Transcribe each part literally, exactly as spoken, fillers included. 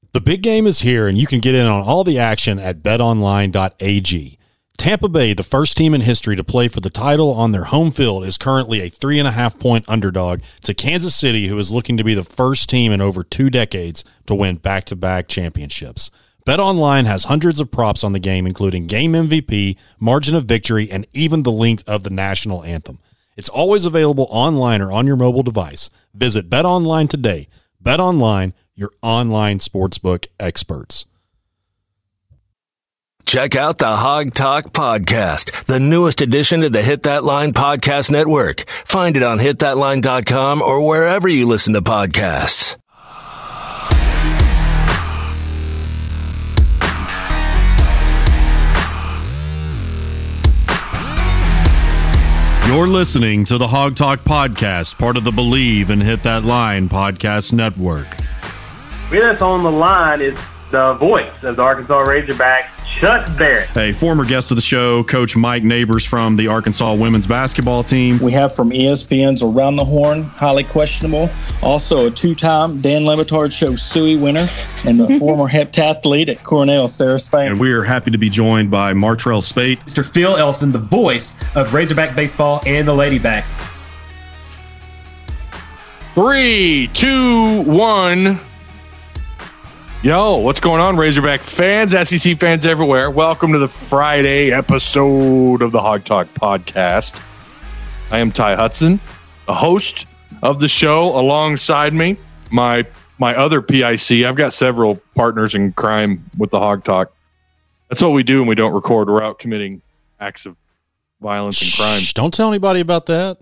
The big game is here, and you can get in on all the action at bet online dot a g. Tampa Bay, the first team in history to play for the title on their home field, is currently a three and a half point underdog to Kansas City, who is looking to be the first team in over two decades to win back-to-back championships. BetOnline has hundreds of props on the game, including game M V P, margin of victory, and even the length of the national anthem. It's always available online or on your mobile device. Visit BetOnline today. BetOnline, your online sportsbook experts. Check out the Hog Talk Podcast, the newest addition to the Hit That Line Podcast Network. Find it on hit that line dot com or wherever you listen to podcasts. You're listening to the Hog Talk Podcast, part of the Believe and Hit That Line Podcast Network. With us on the line is the voice of the Arkansas Razorbacks, Chuck Barrett. A former guest of the show, Coach Mike Neighbors from the Arkansas women's basketball team. We have from E S P N's Around the Horn, highly questionable. Also a two-time Dan Le Batard Show Suey winner and a former heptathlete at Cornell, Sarah Spain. And we are happy to be joined by Martrell Spate. Mister Phil Elson, the voice of Razorback baseball and the Ladybacks. Three, two, one. Yo, what's going on, Razorback fans, S E C fans everywhere? Welcome to the Friday episode of the Hog Talk Podcast. I am Ty Hudson, the host of the show. Alongside me, my my other P I C. I've got several partners in crime with the Hog Talk. That's what we do when we don't record. We're out committing acts of violence and crime. Shh, don't tell anybody about that.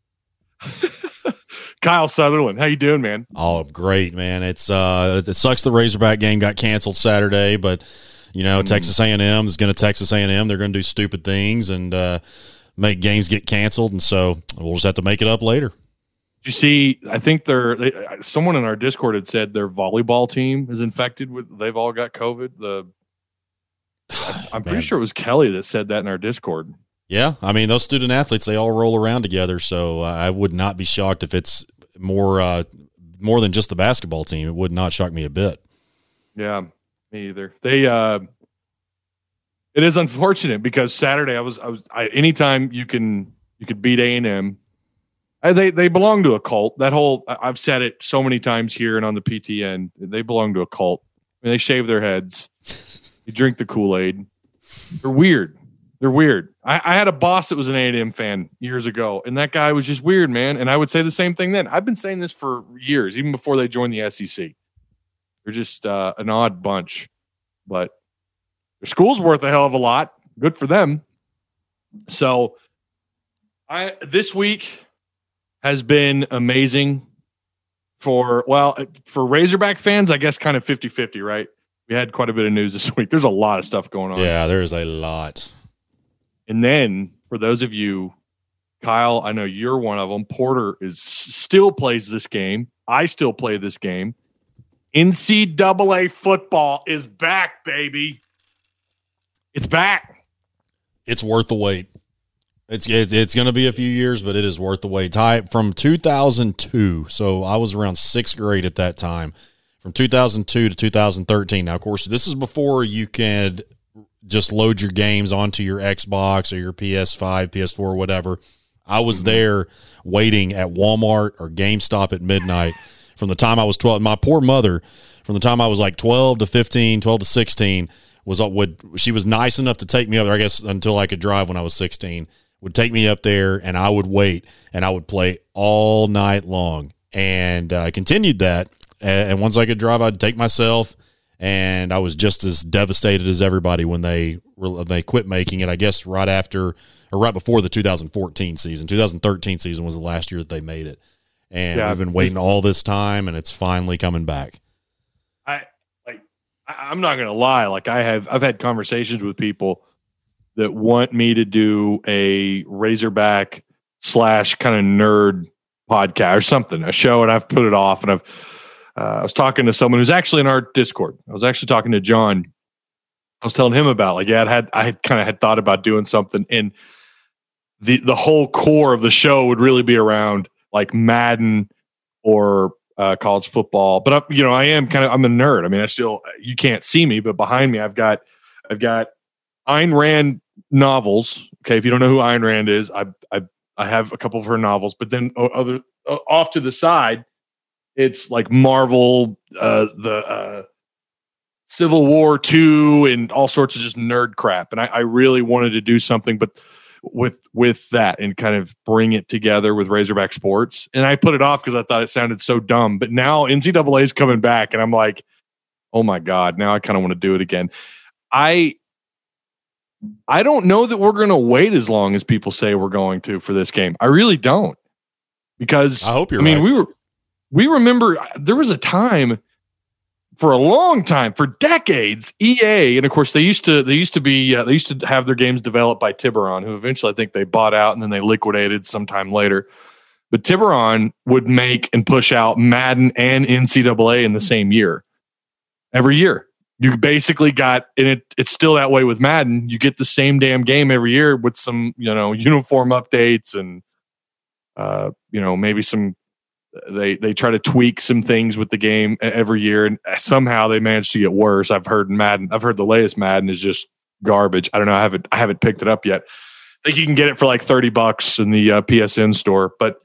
Kyle Sutherland, how you doing, man? Oh, great, man. It's uh, it sucks the Razorback game got canceled Saturday, but you know, mm. Texas A and M is going to Texas A and M. They're going to do stupid things and uh, make games get canceled, and so we'll just have to make it up later. Did you see? I think they're they, someone in our Discord had said their volleyball team is infected with. They've all got COVID. The I, I'm pretty sure it was Kelly that said that in our Discord. Yeah, I mean, those student athletes, they all roll around together, so uh, I would not be shocked if it's more uh, more than just the basketball team. It would not shock me a bit. Yeah, me either. They uh, it is unfortunate because Saturday I was I was I, anytime you can you could beat A and M. I, they they belong to a cult. That whole I've said it so many times here and on the P T N. They belong to a cult. I mean, they shave their heads. You drink the Kool-Aid. They're weird. They're weird. I, I had a boss that was an A and M fan years ago, and that guy was just weird, man. And I would say the same thing then. I've been saying this for years, even before they joined the S E C. They're just uh, an odd bunch, but their school's worth a hell of a lot. Good for them. So, I this week has been amazing for well for Razorback fans. I guess kind of fifty-fifty, right? We had quite a bit of news this week. There's a lot of stuff going on. Yeah, there is a lot. And then for those of you, Kyle, I know you're one of them. Porter is still plays this game. I still play this game. N C double A football is back, baby. It's back. It's worth the wait. It's it, it's going to be a few years, but it is worth the wait. Ty, from two thousand two, so I was around sixth grade at that time. From two thousand two to two thousand thirteen. Now, of course, this is before you could just load your games onto your Xbox or your P S five, P S four, whatever. I was mm-hmm. there waiting at Walmart or GameStop at midnight from the time I was twelve. My poor mother, from the time I was like twelve to fifteen, twelve to sixteen, was would she was nice enough to take me up there, I guess, until I could drive when I was sixteen, would take me up there, and I would wait, and I would play all night long. And I uh, continued that, and once I could drive, I'd take myself. And I was just as devastated as everybody when they they quit making it, I guess, right after or right before the two thousand fourteen season. two thousand thirteen season was the last year that they made it. And yeah, we've been waiting all this time, and it's finally coming back. I like I, I'm not gonna lie, like I have I've had conversations with people that want me to do a Razorback slash kind of nerd podcast or something, a show, and I've put it off, and I've Uh, I was talking to someone who's actually in our Discord. I was actually talking to John. I was telling him about like, yeah, I had I had kind of had thought about doing something, and the the whole core of the show would really be around like Madden or uh, college football. But I, you know, I am kind of I'm a nerd. I mean, I still you can't see me, but behind me, I've got I've got Ayn Rand novels. Okay, if you don't know who Ayn Rand is, I I I have a couple of her novels. But then uh, other uh, off to the side, it's like Marvel, uh, the uh, Civil War two, and all sorts of just nerd crap. And I, I really wanted to do something, but with with that and kind of bring it together with Razorback sports. And I put it off because I thought it sounded so dumb. But now N C double A is coming back, and I'm like, oh my God, now I kind of want to do it again. I I don't know that we're going to wait as long as people say we're going to for this game. I really don't, because I hope you're I mean, right. we were we remember there was a time for a long time, for decades, E A, and of course they used to they used to be uh, they used to have their games developed by Tiburon, who eventually I think they bought out and then they liquidated sometime later. But Tiburon would make and push out Madden and N C double A in the same year. Every year. You basically got, and it it's still that way with Madden, you get the same damn game every year with some, you know, uniform updates and uh, you know, maybe some They they try to tweak some things with the game every year, and somehow they manage to get worse. I've heard Madden. I've heard the latest Madden is just garbage. I don't know. I haven't I haven't picked it up yet. I think you can get it for like thirty bucks in the uh, P S N store. But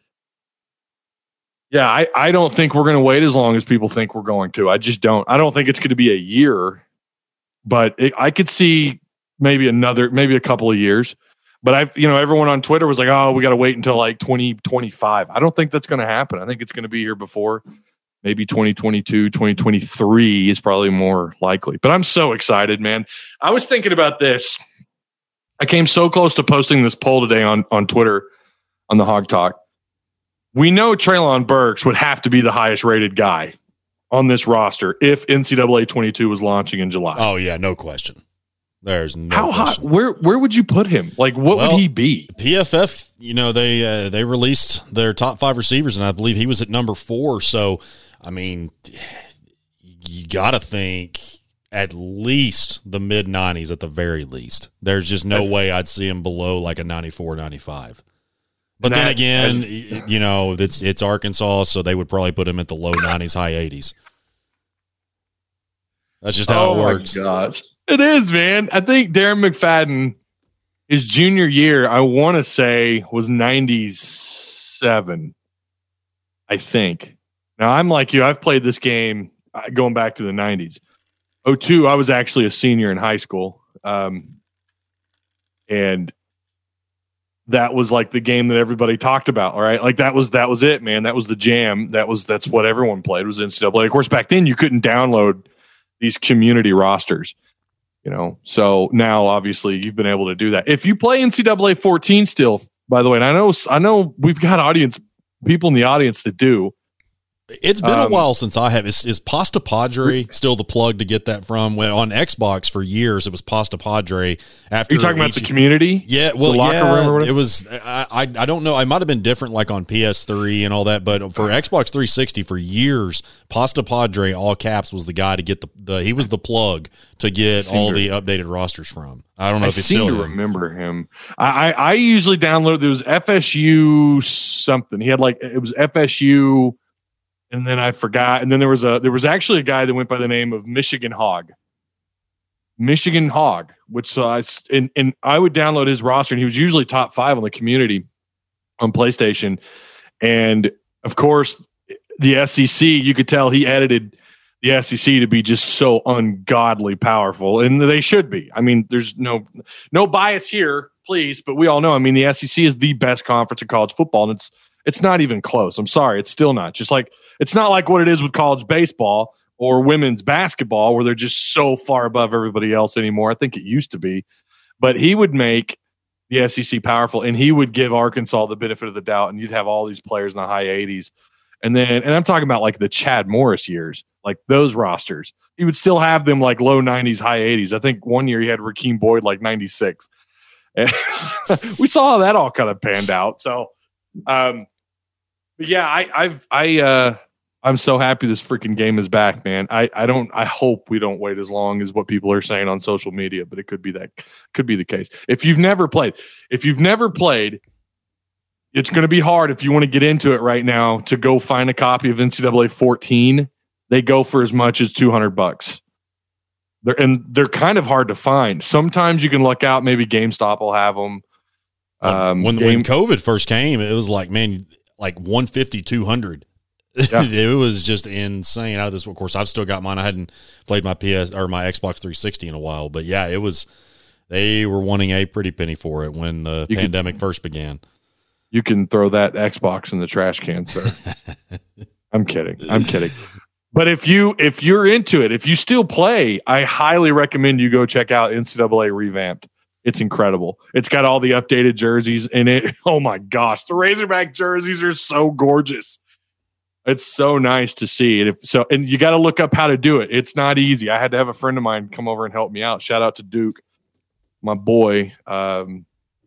yeah, I, I don't think we're going to wait as long as people think we're going to. I just don't. I don't think it's going to be a year, but it, I could see maybe another, maybe a couple of years. But I've, you know, everyone on Twitter was like, oh, we got to wait until like twenty twenty-five. I don't think that's going to happen. I think it's going to be here before maybe twenty twenty-two, twenty twenty-three is probably more likely. But I'm so excited, man. I was thinking about this. I came so close to posting this poll today on, on Twitter on the Hog Talk. We know Treylon Burks would have to be the highest rated guy on this roster if N C double A twenty-two was launching in July. Oh, yeah, no question. There's no How high? question. Where where would you put him? Like, what Well, would he be? P F F, you know, they uh, they released their top five receivers, and I believe he was at number four. So, I mean, you got to think at least the mid nineties at the very least. There's just no way I'd see him below like a ninety-four, ninety-five. But then That again, has- you know, it's it's Arkansas, so they would probably put him at the low nineties, high eighties. That's just how it works. Oh my gosh. It is, man. I think Darren McFadden, his junior year, I want to say was ninety-seven. I think. Now I'm like you. I've played this game uh, going back to the nineties. oh two, I was actually a senior in high school. Um, and that was like the game that everybody talked about. All right. Like that was, that was it, man. That was the jam. That was, that's what everyone played was N C double A. Of course, back then you couldn't download these community rosters, you know? So now obviously you've been able to do that. If you play N C double A fourteen still, by the way, and I know, I know we've got audience people in the audience that do. It's been Um, a while since I have. Is, is Pasta Padre still the plug to get that from? When on Xbox for years, it was Pasta Padre. After Are you talking about each- the community? Yeah, well, The locker yeah, room or whatever? it was. I, I I don't know. It might have been different, like on P S three and all that. But for Xbox three sixty, for years, Pasta Padre, all caps, was the guy to get the, the he was the plug to get seem all to- the updated rosters from. I don't know I if it's seem still to him. remember him. I, I I usually download. There was F S U something. He had like it was F S U, and then I forgot. And then there was a there was actually a guy that went by the name of Michigan Hog. Michigan Hog, which uh, I s- and and I would download his roster, and he was usually top five on the community on PlayStation. And of course, the S E C, you could tell he edited the S E C to be just so ungodly powerful, and they should be. I mean, there's no no bias here, please, but we all know. I mean, the S E C is the best conference in college football, and it's it's not even close. I'm sorry, it's still not. Just like it's not like what it is with college baseball or women's basketball, where they're just so far above everybody else anymore. I think it used to be, but he would make the S E C powerful, and he would give Arkansas the benefit of the doubt, and you'd have all these players in the high eighties. And then, and I'm talking about like the Chad Morris years, like those rosters. He would still have them like low nineties, high eighties. I think one year he had Rakeem Boyd like ninety-six. And we saw how that all kind of panned out. So, um, but yeah, I, I've, I, uh, I'm so happy this freaking game is back, man. I, I don't, I hope we don't wait as long as what people are saying on social media, but it could be that, could be the case. If you've never played, if you've never played, it's going to be hard if you want to get into it right now to go find a copy of N C double A fourteen. They go for as much as two hundred bucks. They're, and they're kind of hard to find. Sometimes you can luck out. Maybe GameStop will have them. Um, when, game, when COVID first came, it was like, man, like one fifty, two hundred. Yeah. It was just insane. Out of this, of course, I've still got mine. I hadn't played my P S or my Xbox three sixty in a while, but yeah, it was. They were wanting a pretty penny for it when the you pandemic can, first began. You can throw that Xbox in the trash can, sir. I'm kidding. I'm kidding. But if you if you're into it, if you still play, I highly recommend you go check out N C double A Revamped. It's incredible. It's got all the updated jerseys in it. Oh my gosh, the Razorback jerseys are so gorgeous. It's so nice to see. And if so, and you got to look up how to do it. It's not easy. I had to have a friend of mine come over and help me out. Shout out to Duke, my boy. Um,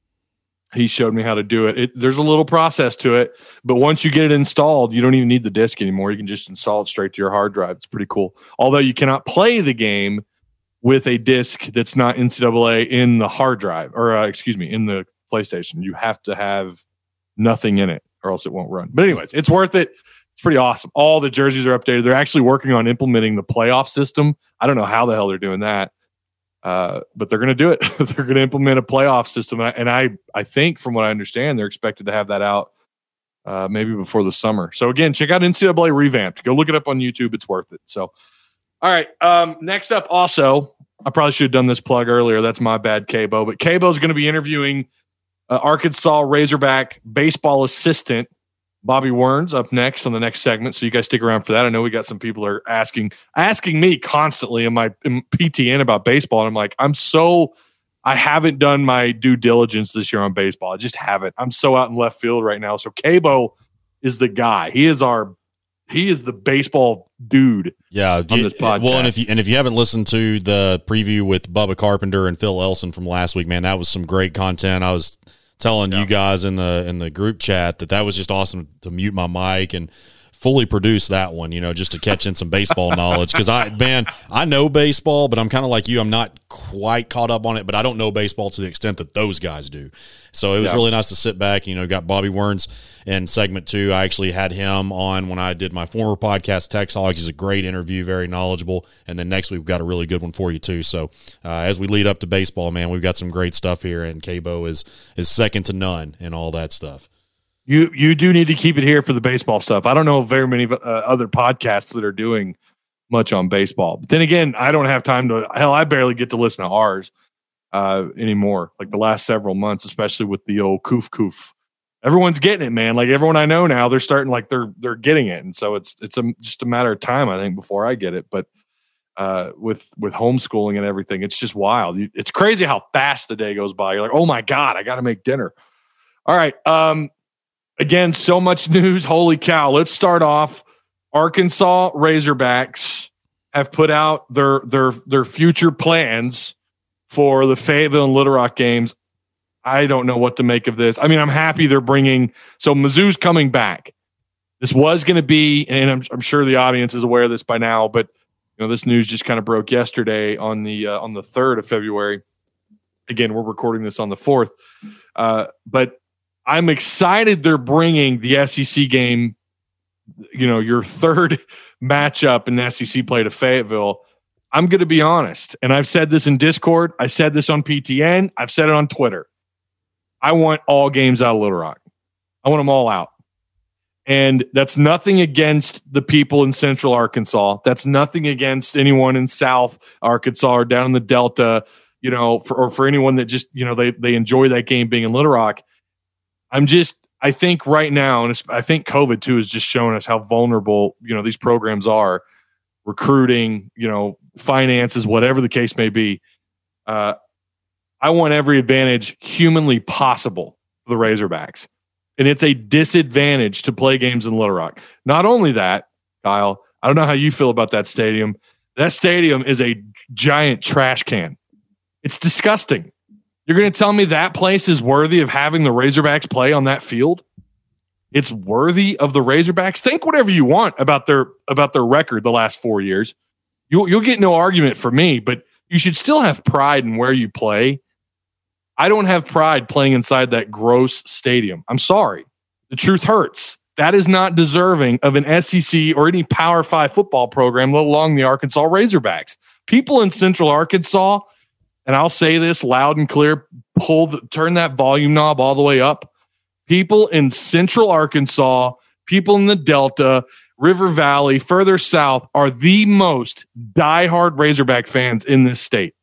he showed me how to do it. it. There's a little process to it, but once you get it installed, you don't even need the disc anymore. You can just install it straight to your hard drive. It's pretty cool. Although you cannot play the game with a disc that's not N C double A in the hard drive, or uh, excuse me, in the PlayStation. You have to have nothing in it, or else it won't run. But anyways, it's worth it. It's pretty awesome. All the jerseys are updated. They're actually working on implementing the playoff system. I don't know how the hell they're doing that. Uh, but they're going to do it. They're going to implement a playoff system. And I, and I, I think from what I understand, they're expected to have that out uh, maybe before the summer. So again, check out N C double A Revamped. Go look it up on YouTube. It's worth it. So, all right. Um, next up also, I probably should have done this plug earlier. That's my bad, K-Bo. But K-Bo is going to be interviewing uh, Arkansas Razorback baseball assistant Bobby Werns up next on the next segment. So you guys stick around for that. I know we got some people are asking asking me constantly in my in P T N about baseball. And I'm like, I'm so I haven't done my due diligence this year on baseball. I just haven't. I'm so out in left field right now. So K-Bo is the guy. He is our he is the baseball dude. Yeah, on this podcast. Well, and if you and if you haven't listened to the preview with Bubba Carpenter and Phil Elson from last week, man, that was some great content. I was telling yeah. you guys in the in the group chat that that was just awesome to mute my mic and fully produce that one, you know, just to catch in some baseball knowledge. Because I, man, I know baseball, but I'm kind of like you. I'm not quite caught up on it, but I don't know baseball to the extent that those guys do. So it was yeah. really nice to sit back. You know, got Bobby Werns in segment two. I actually had him on when I did my former podcast, Tex Hogs. He's a great interview, very knowledgeable. And then next week we've got a really good one for you too. So uh, as we lead up to baseball, man, we've got some great stuff here, and K-Bo is is second to none in all that stuff. You you do need to keep it here for the baseball stuff. I don't know of very many uh, other podcasts that are doing much on baseball. But then again, I don't have time to – hell, I barely get to listen to ours uh, anymore, like the last several months, especially with the old Koof Koof. Everyone's getting it, man. Like everyone I know now, they're starting like they're they're getting it. And so it's it's a, just a matter of time, I think, before I get it. But uh, with, with homeschooling and everything, it's just wild. It's crazy how fast the day goes by. You're like, oh, my God, I got to make dinner. All right. Um, Again, so much news. Holy cow. Let's start off. Arkansas Razorbacks have put out their their their future plans for the Fayetteville and Little Rock games. I don't know what to make of this. I mean, I'm happy they're bringing – so Mizzou's coming back. This was going to be – and I'm, I'm sure the audience is aware of this by now, but you know this news just kind of broke yesterday on the uh, on the third of February. Again, we're recording this on the fourth. Uh, but – I'm excited they're bringing the S E C game, you know, your third matchup in S E C play to Fayetteville. I'm going to be honest, and I've said this in Discord. I said this on P T N. I've said it on Twitter. I want all games out of Little Rock. I want them all out. And that's nothing against the people in Central Arkansas. That's nothing against anyone in South Arkansas or down in the Delta, you know, for, or for anyone that just, you know, they, they enjoy that game being in Little Rock. I'm just, I think right now, and I think COVID too has just shown us how vulnerable, you know, these programs are, recruiting, you know, finances, whatever the case may be. Uh, I want every advantage humanly possible for the Razorbacks. And it's a disadvantage to play games in Little Rock. Not only that, Kyle, I don't know how you feel about that stadium. That stadium is a giant trash can. It's disgusting. You're going to tell me that place is worthy of having the Razorbacks play on that field? It's worthy of the Razorbacks. Think whatever you want about their about their record the last four years. You'll you'll get no argument from me, but you should still have pride in where you play. I don't have pride playing inside that gross stadium. I'm sorry. The truth hurts. That is not deserving of an S E C or any Power Five football program, let alone the Arkansas Razorbacks. People in Central Arkansas, and I'll say this loud and clear, pull the, turn that volume knob all the way up. People in Central Arkansas, people in the Delta, River Valley, further south, are the most diehard Razorback fans in this state.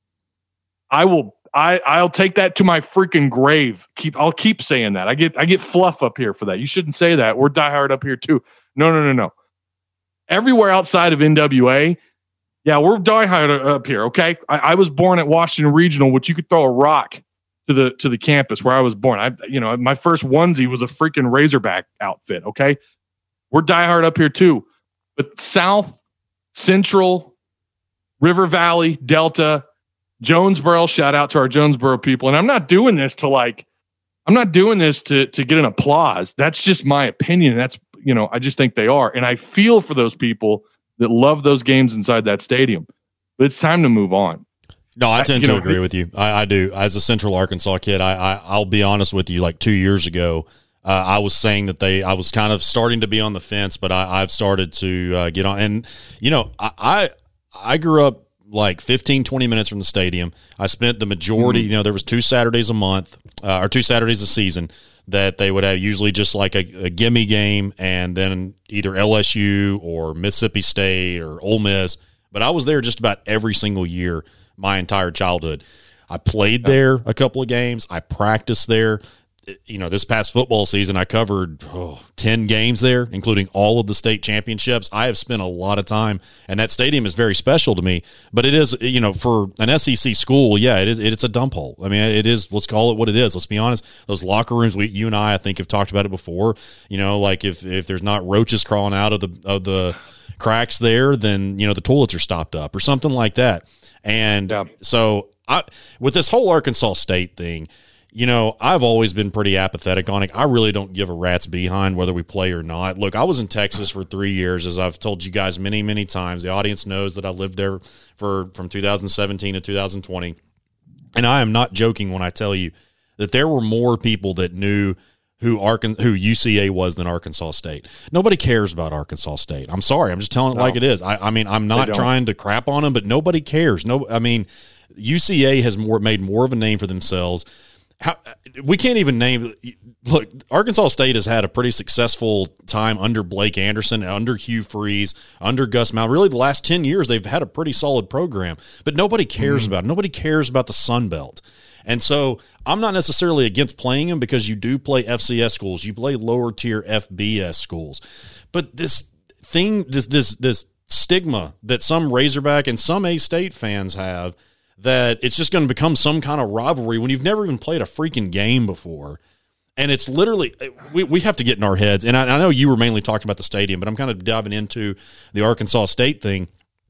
I will, I, I'll take that to my freaking grave. Keep, I'll keep saying that. I get, I get fluff up here for that. You shouldn't say that. We're diehard up here too. No, no, no, no. Everywhere outside of N W A, yeah, we're diehard up here. Okay, I, I was born at Washington Regional, which you could throw a rock to the to the campus where I was born. I, you know, my first onesie was a freaking Razorback outfit. Okay, we're diehard up here too, but South, Central, River Valley, Delta, Jonesboro. Shout out to our Jonesboro people. And I'm not doing this to like, I'm not doing this to to get an applause. That's just my opinion. That's, you know, I just think they are, and I feel for those people that love those games inside that stadium. But it's time to move on. No, I tend I, to know, agree it, with you. I, I do. As a Central Arkansas kid, I, I I'll be honest with you. Like two years ago, uh, I was saying that they. I was kind of starting to be on the fence, but I, I've started to uh, get on. And you know, I, I I grew up like fifteen, twenty minutes from the stadium. I spent the majority. Mm-hmm. You know, there was two Saturdays a month uh, or two Saturdays a season that they would have, usually just like a, a gimme game, and then either L S U or Mississippi State or Ole Miss. But I was there just about every single year my entire childhood. I played there a couple of games. I practiced there. You know, this past football season, I covered oh, ten games there, including all of the state championships. I have spent a lot of time, and that stadium is very special to me. But it is, you know, for an S E C school, yeah, it is. It's a dump hole. I mean, it is. Let's call it what it is. Let's be honest. Those locker rooms, we, you and I, I think, have talked about it before. You know, like if if there's not roaches crawling out of the of the cracks there, then you know the toilets are stopped up or something like that. And yeah. so, I with this whole Arkansas State thing. You know, I've always been pretty apathetic on it. I really don't give a rat's behind whether we play or not. Look, I was in Texas for three years, as I've told you guys many, many times. The audience knows that I lived there for from two thousand seventeen to two thousand twenty. And I am not joking when I tell you that there were more people that knew who Arkan- who U C A was than Arkansas State. Nobody cares about Arkansas State. I'm sorry. I'm just telling it no, like it is. I, I mean, I'm not trying to crap on them, but nobody cares. No, I mean, U C A has more made more of a name for themselves. How, we can't even name – look, Arkansas State has had a pretty successful time under Blake Anderson, under Hugh Freeze, under Gus Malzahn. Really, the last ten years, they've had a pretty solid program. But nobody cares mm-hmm. about it. Nobody cares about the Sun Belt. And so I'm not necessarily against playing them because you do play F C S schools. You play lower-tier F B S schools. But this thing, this this this stigma that some Razorback and some A-State fans have – that it's just going to become some kind of rivalry when you've never even played a freaking game before. And it's literally, we, we have to get in our heads. And I, I know you were mainly talking about the stadium, but I'm kind of diving into the Arkansas State thing.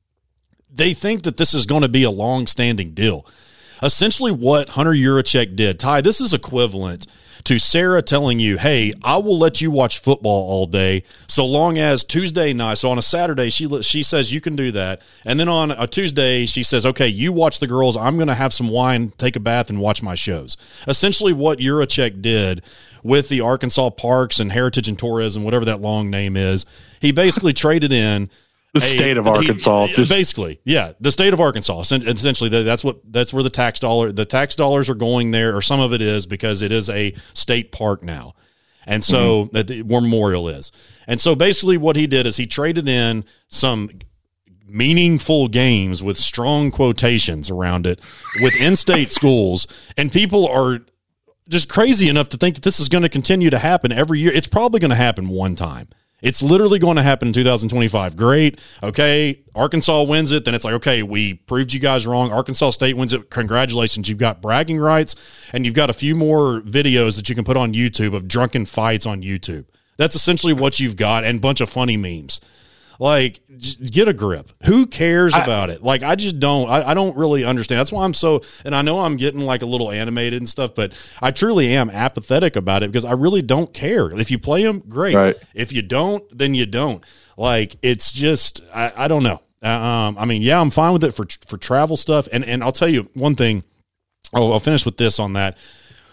They think that this is going to be a long-standing deal. Essentially what Hunter Yurachek did, Ty, this is equivalent to Sarah telling you, hey, I will let you watch football all day so long as Tuesday night, so on a Saturday, she she says you can do that. And then on a Tuesday, she says, okay, you watch the girls. I'm going to have some wine, take a bath, and watch my shows. Essentially what Yurachek did with the Arkansas Parks and Heritage and Tourism, whatever that long name is, he basically traded in the state of Arkansas, he, just basically, yeah, the state of Arkansas. Essentially, that's what that's where the tax dollar, the tax dollars are going there, or some of it is because it is a state park now, and so mm-hmm. where Memorial is. And so basically, what he did is he traded in some meaningful games with strong quotations around it with in-state schools, and people are just crazy enough to think that this is going to continue to happen every year. It's probably going to happen one time. It's literally going to happen in two thousand twenty-five. Great. Okay. Arkansas wins it. Then it's like, okay, we proved you guys wrong. Arkansas State wins it. Congratulations. You've got bragging rights, and you've got a few more videos that you can put on YouTube of drunken fights on YouTube. That's essentially what you've got, and a bunch of funny memes. Like, get a grip. Who cares I, about it? Like, I just don't. I, I don't really understand. That's why I'm so, and I know I'm getting like a little animated and stuff, but I truly am apathetic about it because I really don't care. If you play them, great. Right. If you don't, then you don't. Like, it's just, I, I don't know. Um, I mean, yeah, I'm fine with it for for travel stuff. And and I'll tell you one thing. Oh, I'll finish with this on that.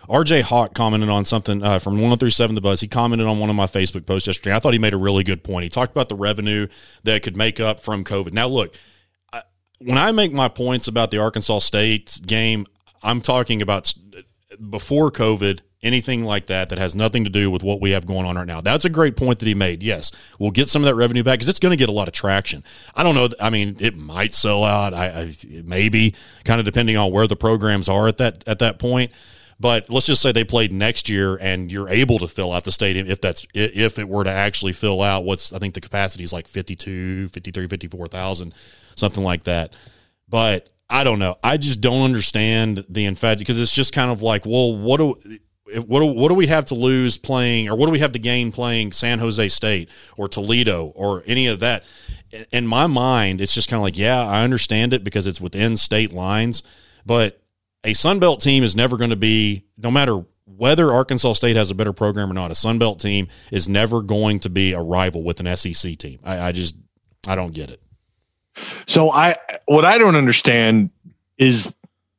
R J Hawk commented on something uh, from one oh three point seven The Buzz. He commented on one of my Facebook posts yesterday. I thought he made a really good point. He talked about the revenue that could make up from COVID. Now, look, I, when I make my points about the Arkansas State game, I'm talking about before COVID, anything like that that has nothing to do with what we have going on right now. That's a great point that he made. Yes, we'll get some of that revenue back because it's going to get a lot of traction. I don't know. I mean, it might sell out. I, I maybe kind of depending on where the programs are at that at that point. But let's just say they played next year and you're able to fill out the stadium if that's if it were to actually fill out. What's I think the capacity is like fifty-two, fifty-three, fifty-four thousand, something like that. But I don't know. I just don't understand the infatuation because it's just kind of like, well, what do what do, what do we have to lose playing, or what do we have to gain playing San Jose State or Toledo or any of that? In my mind, it's just kind of like, yeah, I understand it because it's within state lines, but a Sun Belt team is never going to be, no matter whether Arkansas State has a better program or not, a Sun Belt team is never going to be a rival with an S E C team. I, I just, I don't get it. So I, what I don't understand is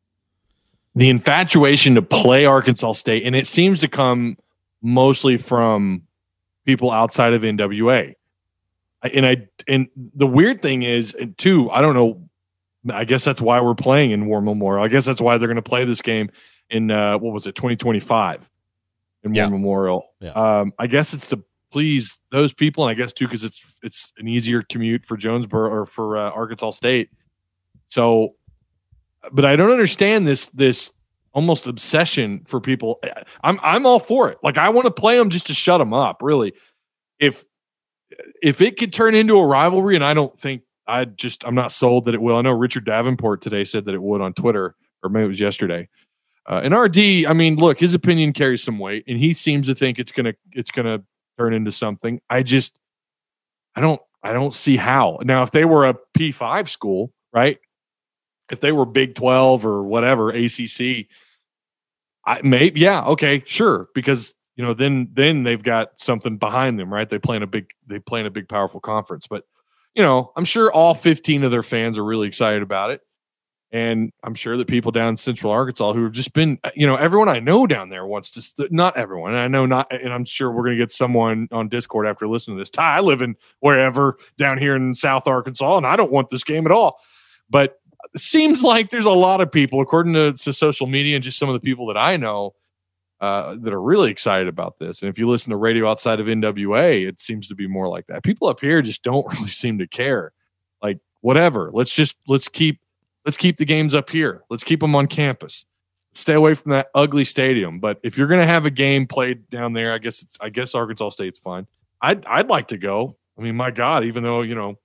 the infatuation to play Arkansas State, and it seems to come mostly from people outside of N W A. And I, and the weird thing is, too, I don't know. I guess that's why we're playing in War Memorial. I guess that's why they're going to play this game in uh, what was it, twenty twenty-five in War yeah. Memorial. Yeah. Um, I guess it's to please those people, and I guess too because it's it's an easier commute for Jonesboro or for uh, Arkansas State. So, but I don't understand this this almost obsession for people. I'm I'm all for it. Like I want to play them just to shut them up. Really, if if it could turn into a rivalry, and I don't think I just I'm not sold that it will. I know Richard Davenport today said that it would on Twitter, or maybe it was yesterday. Uh, and R D, I mean, look, his opinion carries some weight, and he seems to think it's gonna it's gonna turn into something. I just I don't I don't see how. Now, if they were a P five school, right? If they were Big twelve or whatever, A C C, I maybe yeah, okay, sure, because you know then then they've got something behind them, right? They play in a big they play in a big powerful conference, but you know, I'm sure all fifteen of their fans are really excited about it. And I'm sure that people down in Central Arkansas who have just been, you know, everyone I know down there wants to, st- not everyone, and I know not, and I'm sure we're going to get someone on Discord after listening to this. Ty, I live in wherever down here in South Arkansas, and I don't want this game at all. But it seems like there's a lot of people, according to, to social media and just some of the people that I know, uh, that are really excited about this. And if you listen to radio outside of N W A, it seems to be more like that. People up here just don't really seem to care. Like, whatever. Let's just, let's keep, let's keep the games up here. Let's keep them on campus. Stay away from that ugly stadium. But if you're going to have a game played down there, I guess it's, I guess Arkansas State's fine. I'd, I'd like to go. I mean, my God, even though, you know,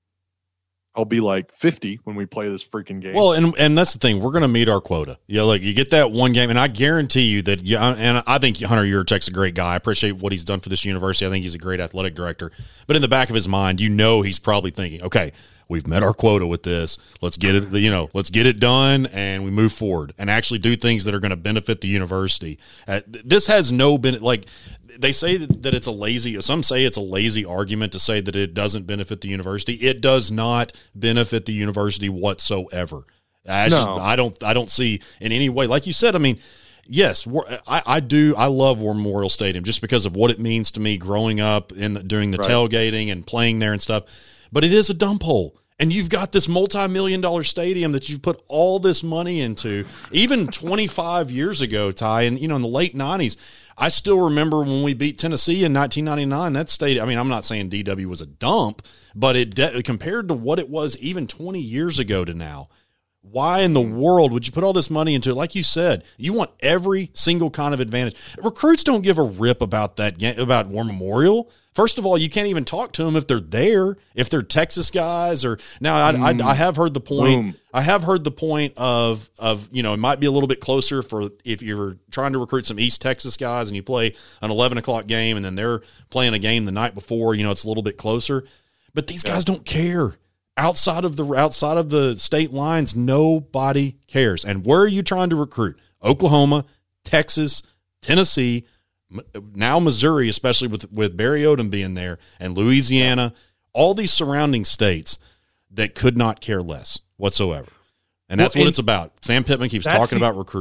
I'll be like fifty when we play this freaking game. Well, and and that's the thing. We're going to meet our quota. Yeah, like you get that one game, and I guarantee you that. Yeah, and I think Hunter Yurachek's a great guy. I appreciate what he's done for this university. I think he's a great athletic director. But in the back of his mind, you know, he's probably thinking, okay, we've met our quota with this. Let's get it. You know, let's get it done, and we move forward and actually do things that are going to benefit the university. Uh, this has no been like. They say that it's a lazy, some say it's a lazy argument to say that it doesn't benefit the university. It does not benefit the university whatsoever. I, just, no. I don't, I don't see in any way, like you said, I mean, yes, I, I do. I love War Memorial Stadium just because of what it means to me growing up in the, during the right. tailgating and playing there and stuff. But it is a dump hole. And you've got this multi-million dollar stadium that you've put all this money into. Even twenty-five years ago, Ty, and you know, in the late nineties, I still remember when we beat Tennessee in nineteen ninety-nine. That stadium, I mean, I'm not saying D W was a dump, but it de- compared to what it was even twenty years ago to now, why in the world would you put all this money into it? Like you said, you want every single kind of advantage. Recruits don't give a rip about that game, about War Memorial. First of all, you can't even talk to them if they're there, if they're Texas guys or now I, mm. I, I have heard the point. Boom. I have heard the point of, of, you know, it might be a little bit closer for if you're trying to recruit some East Texas guys and you play an eleven o'clock game and then they're playing a game the night before, you know, it's a little bit closer, but these yeah. guys don't care. Outside of the outside of the state lines, nobody cares. And where are you trying to recruit? Oklahoma, Texas, Tennessee, now Missouri, especially with, with Barry Odom being there, and Louisiana, all these surrounding states that could not care less whatsoever. And that's well, what it's about. Sam Pittman keeps talking the, about recruiting.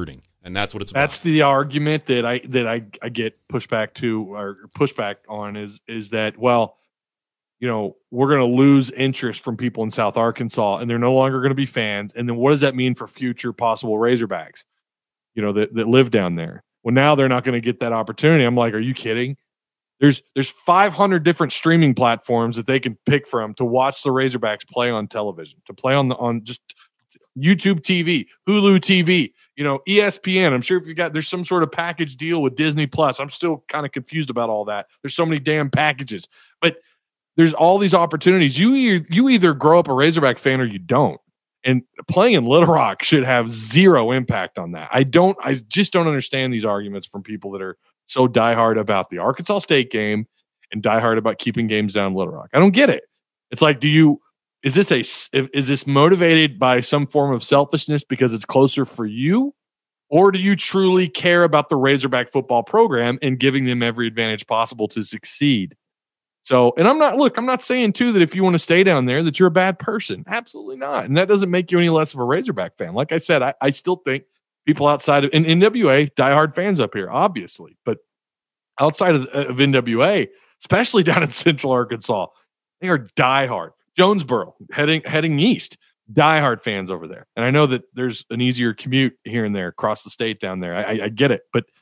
And that's what it's about. That's the argument that I that I, I get pushback to or pushback on is is that, well, you know, we're going to lose interest from people in South Arkansas and they're no longer going to be fans. And then what does that mean for future possible Razorbacks, you know, that, that live down there? Well, now they're not going to get that opportunity. I'm like, are you kidding? There's there's five hundred different streaming platforms that they can pick from to watch the Razorbacks play on television, to play on the on just YouTube T V, Hulu T V, you know, E S P N. I'm sure if you got there's some sort of package deal with Disney Plus. I'm still kind of confused about all that. There's so many damn packages, but there's all these opportunities. You either, you either grow up a Razorback fan or you don't. And playing in Little Rock should have zero impact on that. I don't. I just don't understand these arguments from people that are so diehard about the Arkansas State game and diehard about keeping games down in Little Rock. I don't get it. It's like, do you? Is this a? Is this motivated by some form of selfishness because it's closer for you, or do you truly care about the Razorback football program and giving them every advantage possible to succeed? So, and I'm not, look, I'm not saying too that if you want to stay down there that you're a bad person. Absolutely not. And that doesn't make you any less of a Razorback fan. Like I said, I, I still think people outside of in N W A, diehard fans up here, obviously, but outside of, of N W A, especially down in Central Arkansas, they are diehard. Jonesboro heading, heading east, diehard fans over there. And I know that there's an easier commute here and there across the state down there. I, I, I get it, but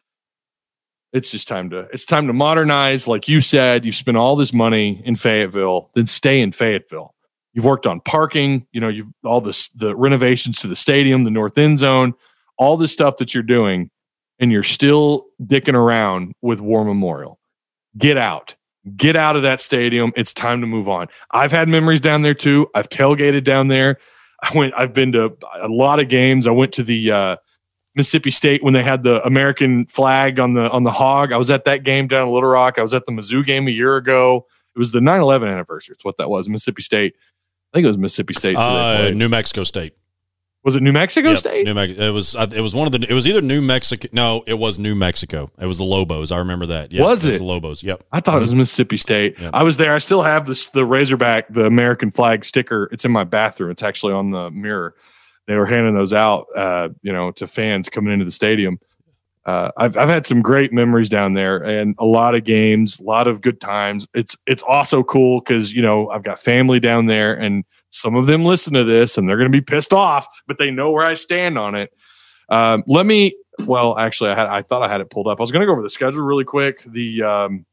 it's just time to it's time to modernize. Like you said, you've spent all this money in Fayetteville, then stay in Fayetteville. You've worked on parking, you know, you've all this the renovations to the stadium, the north end zone, all this stuff that you're doing, and you're still dicking around with War Memorial. Get out. Get out of that stadium. It's time to move on. I've had memories down there too. I've tailgated down there. I went I've been to a lot of games. I went to the uh Mississippi State when they had the American flag on the on the hog. I was at that game down in Little Rock. I was at the Mizzou game a year ago. It was the nine eleven anniversary. It's what that was. Mississippi State. I think it was Mississippi State. Uh, New Mexico State. Was it New Mexico yep, State? New Mexico. It was. It was one of the. It was either New Mexico. No, it was New Mexico. It was the Lobos. I remember that. Yep, was it? It was the Lobos. Yep. I thought it was Mississippi State. Yep. I was there. I still have this the Razorback, the American flag sticker. It's in my bathroom. It's actually on the mirror. They were handing those out, uh, you know, to fans coming into the stadium. Uh, I've I've had some great memories down there, and a lot of games, a lot of good times. It's it's also cool because you know I've got family down there, and some of them listen to this, and they're going to be pissed off, but they know where I stand on it. Um, let me. Well, actually, I had I thought I had it pulled up. I was going to go over the schedule really quick. The um,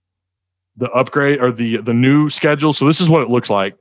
the upgrade or the the new schedule. So this is what it looks like.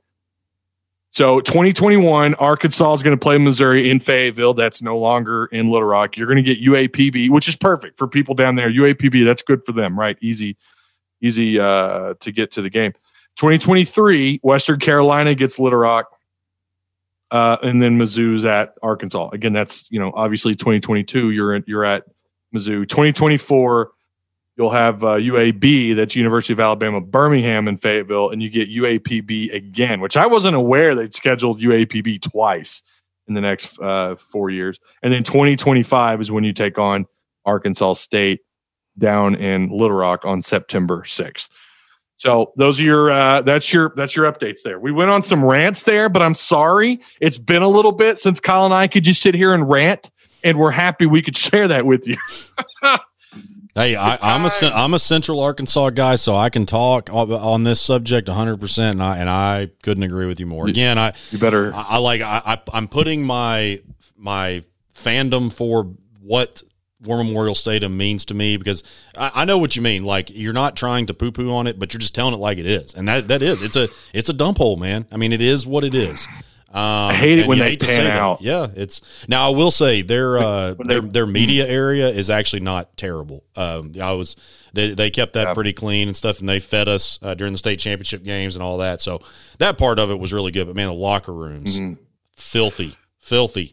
So twenty twenty-one, Arkansas is going to play Missouri in Fayetteville. That's no longer in Little Rock. You're going to get U A P B, which is perfect for people down there. U A P B, that's good for them, right? Easy, easy uh, to get to the game. twenty twenty-three, Western Carolina gets Little Rock, uh, and then Mizzou's at Arkansas. Again, that's you know obviously twenty twenty-two. You're in, you're at Mizzou. twenty twenty-four. You'll have uh, U A B, that's University of Alabama, Birmingham, and Fayetteville, and you get U A P B again, which I wasn't aware they'd scheduled U A P B twice in the next uh, four years. And then twenty twenty-five is when you take on Arkansas State down in Little Rock on September sixth. So those are your uh, that's your that's your updates there. We went on some rants there, but I'm sorry, it's been a little bit since Kyle and I could just sit here and rant, and we're happy we could share that with you. Hey, I, I'm a I'm a Central Arkansas guy, so I can talk on this subject one hundred percent, and I and I couldn't agree with you more. Again, I you better I, I like I, I I'm putting my my fandom for what War Memorial Stadium means to me because I, I know what you mean. Like you're not trying to poo poo on it, but you're just telling it like it is, and that that is it's a it's a dump hole, man. I mean, it is what it is. Um, I hate it when they pan out. Yeah, it's now. I will say their uh, their their media area is actually not terrible. Um, I was they they kept that yeah. pretty clean and stuff, and they fed us uh, during the state championship games and all that. So that part of it was really good. But man, the locker rooms, mm-hmm. filthy, filthy.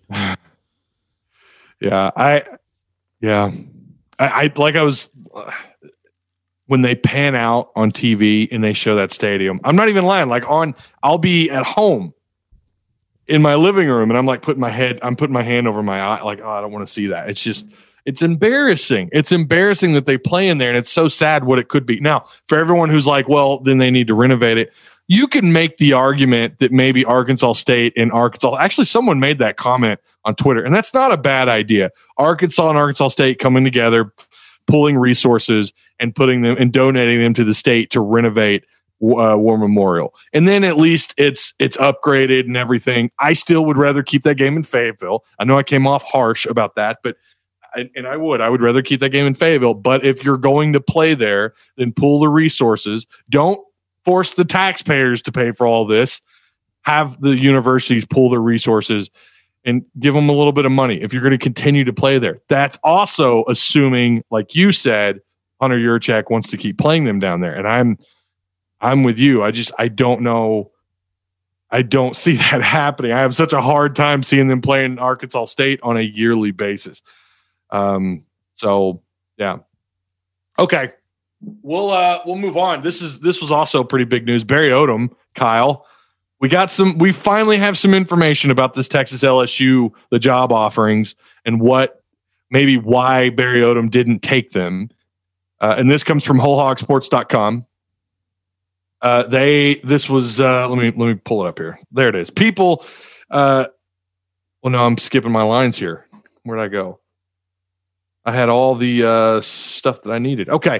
Yeah, I yeah, I, I like I was. Uh, when they pan out on T V and they show that stadium, I'm not even lying. Like on, I'll be at home in my living room, and I'm like putting my head, I'm putting my hand over my eye, like, oh, I don't want to see that. It's just, it's embarrassing. It's embarrassing that they play in there, and it's so sad what it could be. Now, for everyone who's like, well, then they need to renovate it. you can make the argument that maybe Arkansas State and Arkansas, actually someone made that comment on Twitter, and that's not a bad idea. Arkansas and Arkansas State coming together, pulling resources and putting them and donating them to the state to renovate uh, War Memorial. And then at least it's it's upgraded and everything. I still would rather keep that game in Fayetteville. I know I came off harsh about that, but I, and I would. I would rather keep that game in Fayetteville. But if you're going to play there, then pool the resources. Don't force the taxpayers to pay for all this. Have the universities pull their resources and give them a little bit of money if you're going to continue to play there. That's also assuming, like you said, Hunter Yurachek wants to keep playing them down there. And I'm I'm with you. I just I don't know. I don't see that happening. I have such a hard time seeing them playing Arkansas State on a yearly basis. Um, so yeah. Okay. We'll uh we'll move on. This is this was also pretty big news. Barry Odom, Kyle. We got some we finally have some information about this Texas L S U, the job offerings, and what maybe why Barry Odom didn't take them. Uh, and this comes from whole hog sports dot com. Uh, they this was uh, let me let me pull it up here. There it is. People uh, well no, I'm skipping my lines here. Where'd I go? I had all the uh, stuff that I needed. Okay.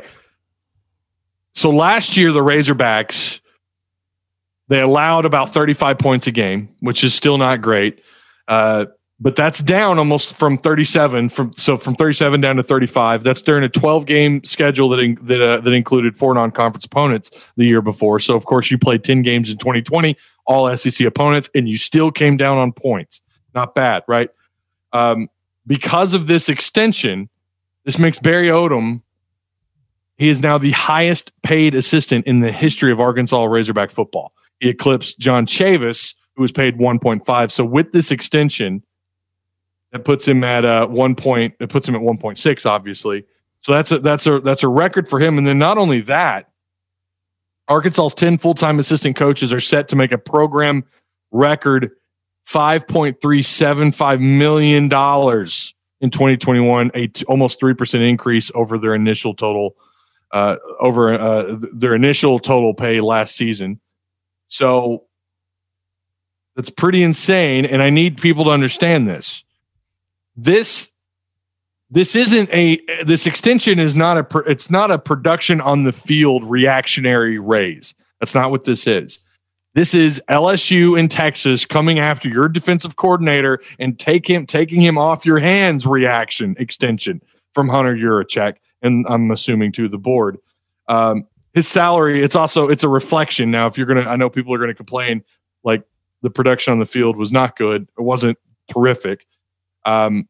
So last year, the Razorbacks, they allowed about thirty-five points a game, which is still not great. Uh, but that's down almost from thirty-seven. From so from thirty-seven down to thirty-five. That's during a twelve-game schedule that in, that uh, that included four non-conference opponents the year before. So of course you played ten games in twenty twenty, all S E C opponents, and you still came down on points. Not bad, right? Um, because of this extension, this makes Barry Odom. He is now the highest paid assistant in the history of Arkansas Razorback football. He eclipsed John Chavis, who was paid one point five. So with this extension, that puts him at uh, one point. It puts him at one point six, obviously. So that's a that's a that's a record for him. And then not only that, Arkansas's ten full-time assistant coaches are set to make a program record five point three seven five million dollars in twenty twenty-one, a t- almost three percent increase over their initial total. Uh, over uh, their initial total pay last season. So that's pretty insane. And I need people to understand this. This, this isn't a, this extension is not a, it's not a production on the field reactionary raise. That's not what this is. This is L S U in Texas coming after your defensive coordinator and take him, taking him off your hands reaction extension from Hunter Yurachek. And I'm assuming to the board, um, his salary. It's also it's a reflection. Now, if you're gonna, I know people are gonna complain like the production on the field was not good. It wasn't terrific, um,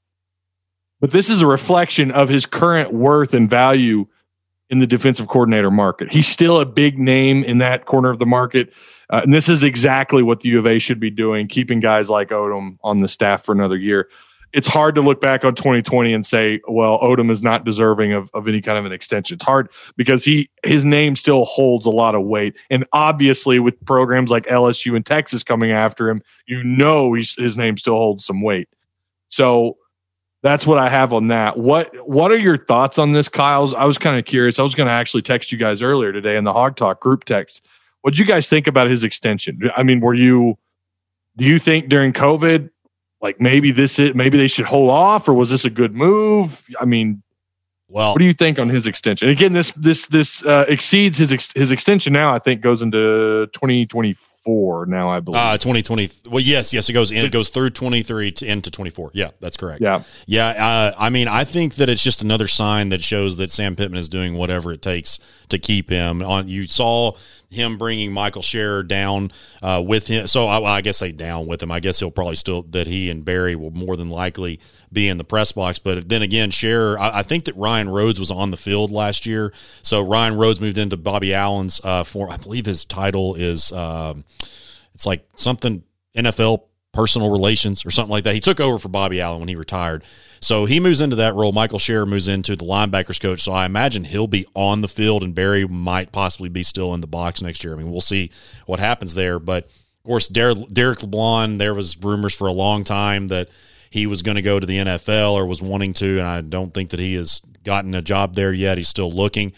but this is a reflection of his current worth and value in the defensive coordinator market. He's still a big name in that corner of the market, uh, and this is exactly what the U of A should be doing, keeping guys like Odom on the staff for another year. It's hard to look back on twenty twenty and say, well, Odom is not deserving of, of any kind of an extension. It's hard because he his name still holds a lot of weight. And obviously with programs like L S U and Texas coming after him, you know he's, his name still holds some weight. So that's what I have on that. What what are your thoughts on this, Kyle? I was kind of curious. I was going to actually text you guys earlier today in the Hog Talk group text. What did you guys think about his extension? I mean, were you do you think during COVID, like maybe this is maybe they should hold off, or was this a good move? I mean, well, what do you think on his extension? Again, this this this uh, exceeds his ex- his extension now. I think goes into twenty twenty-four now. I believe uh, twenty twenty. Well, yes, yes, it goes in. It goes through twenty-three to into twenty-four. Yeah, that's correct. Yeah, yeah. Uh, I mean, I think that it's just another sign that shows that Sam Pittman is doing whatever it takes to keep him on. You saw him bringing Michael Scherer down uh, with him. So I, well, I guess say down with him. I guess he'll probably still that he and Barry will more than likely be in the press box. But then again, Scherer, I, I think that Ryan Rhodes was on the field last year. So Ryan Rhodes moved into Bobby Allen's uh, for, I believe his title is, um, it's like something N F L personal relations or something like that. He took over for Bobby Allen when he retired. So he moves into that role. Michael Scherer moves into the linebackers coach. So I imagine he'll be on the field and Barry might possibly be still in the box next year. I mean, we'll see what happens there. But of course, Derek, Derek LeBlanc, there was rumors for a long time that he was going to go to the N F L or was wanting to, and I don't think that he has gotten a job there yet. He's still looking.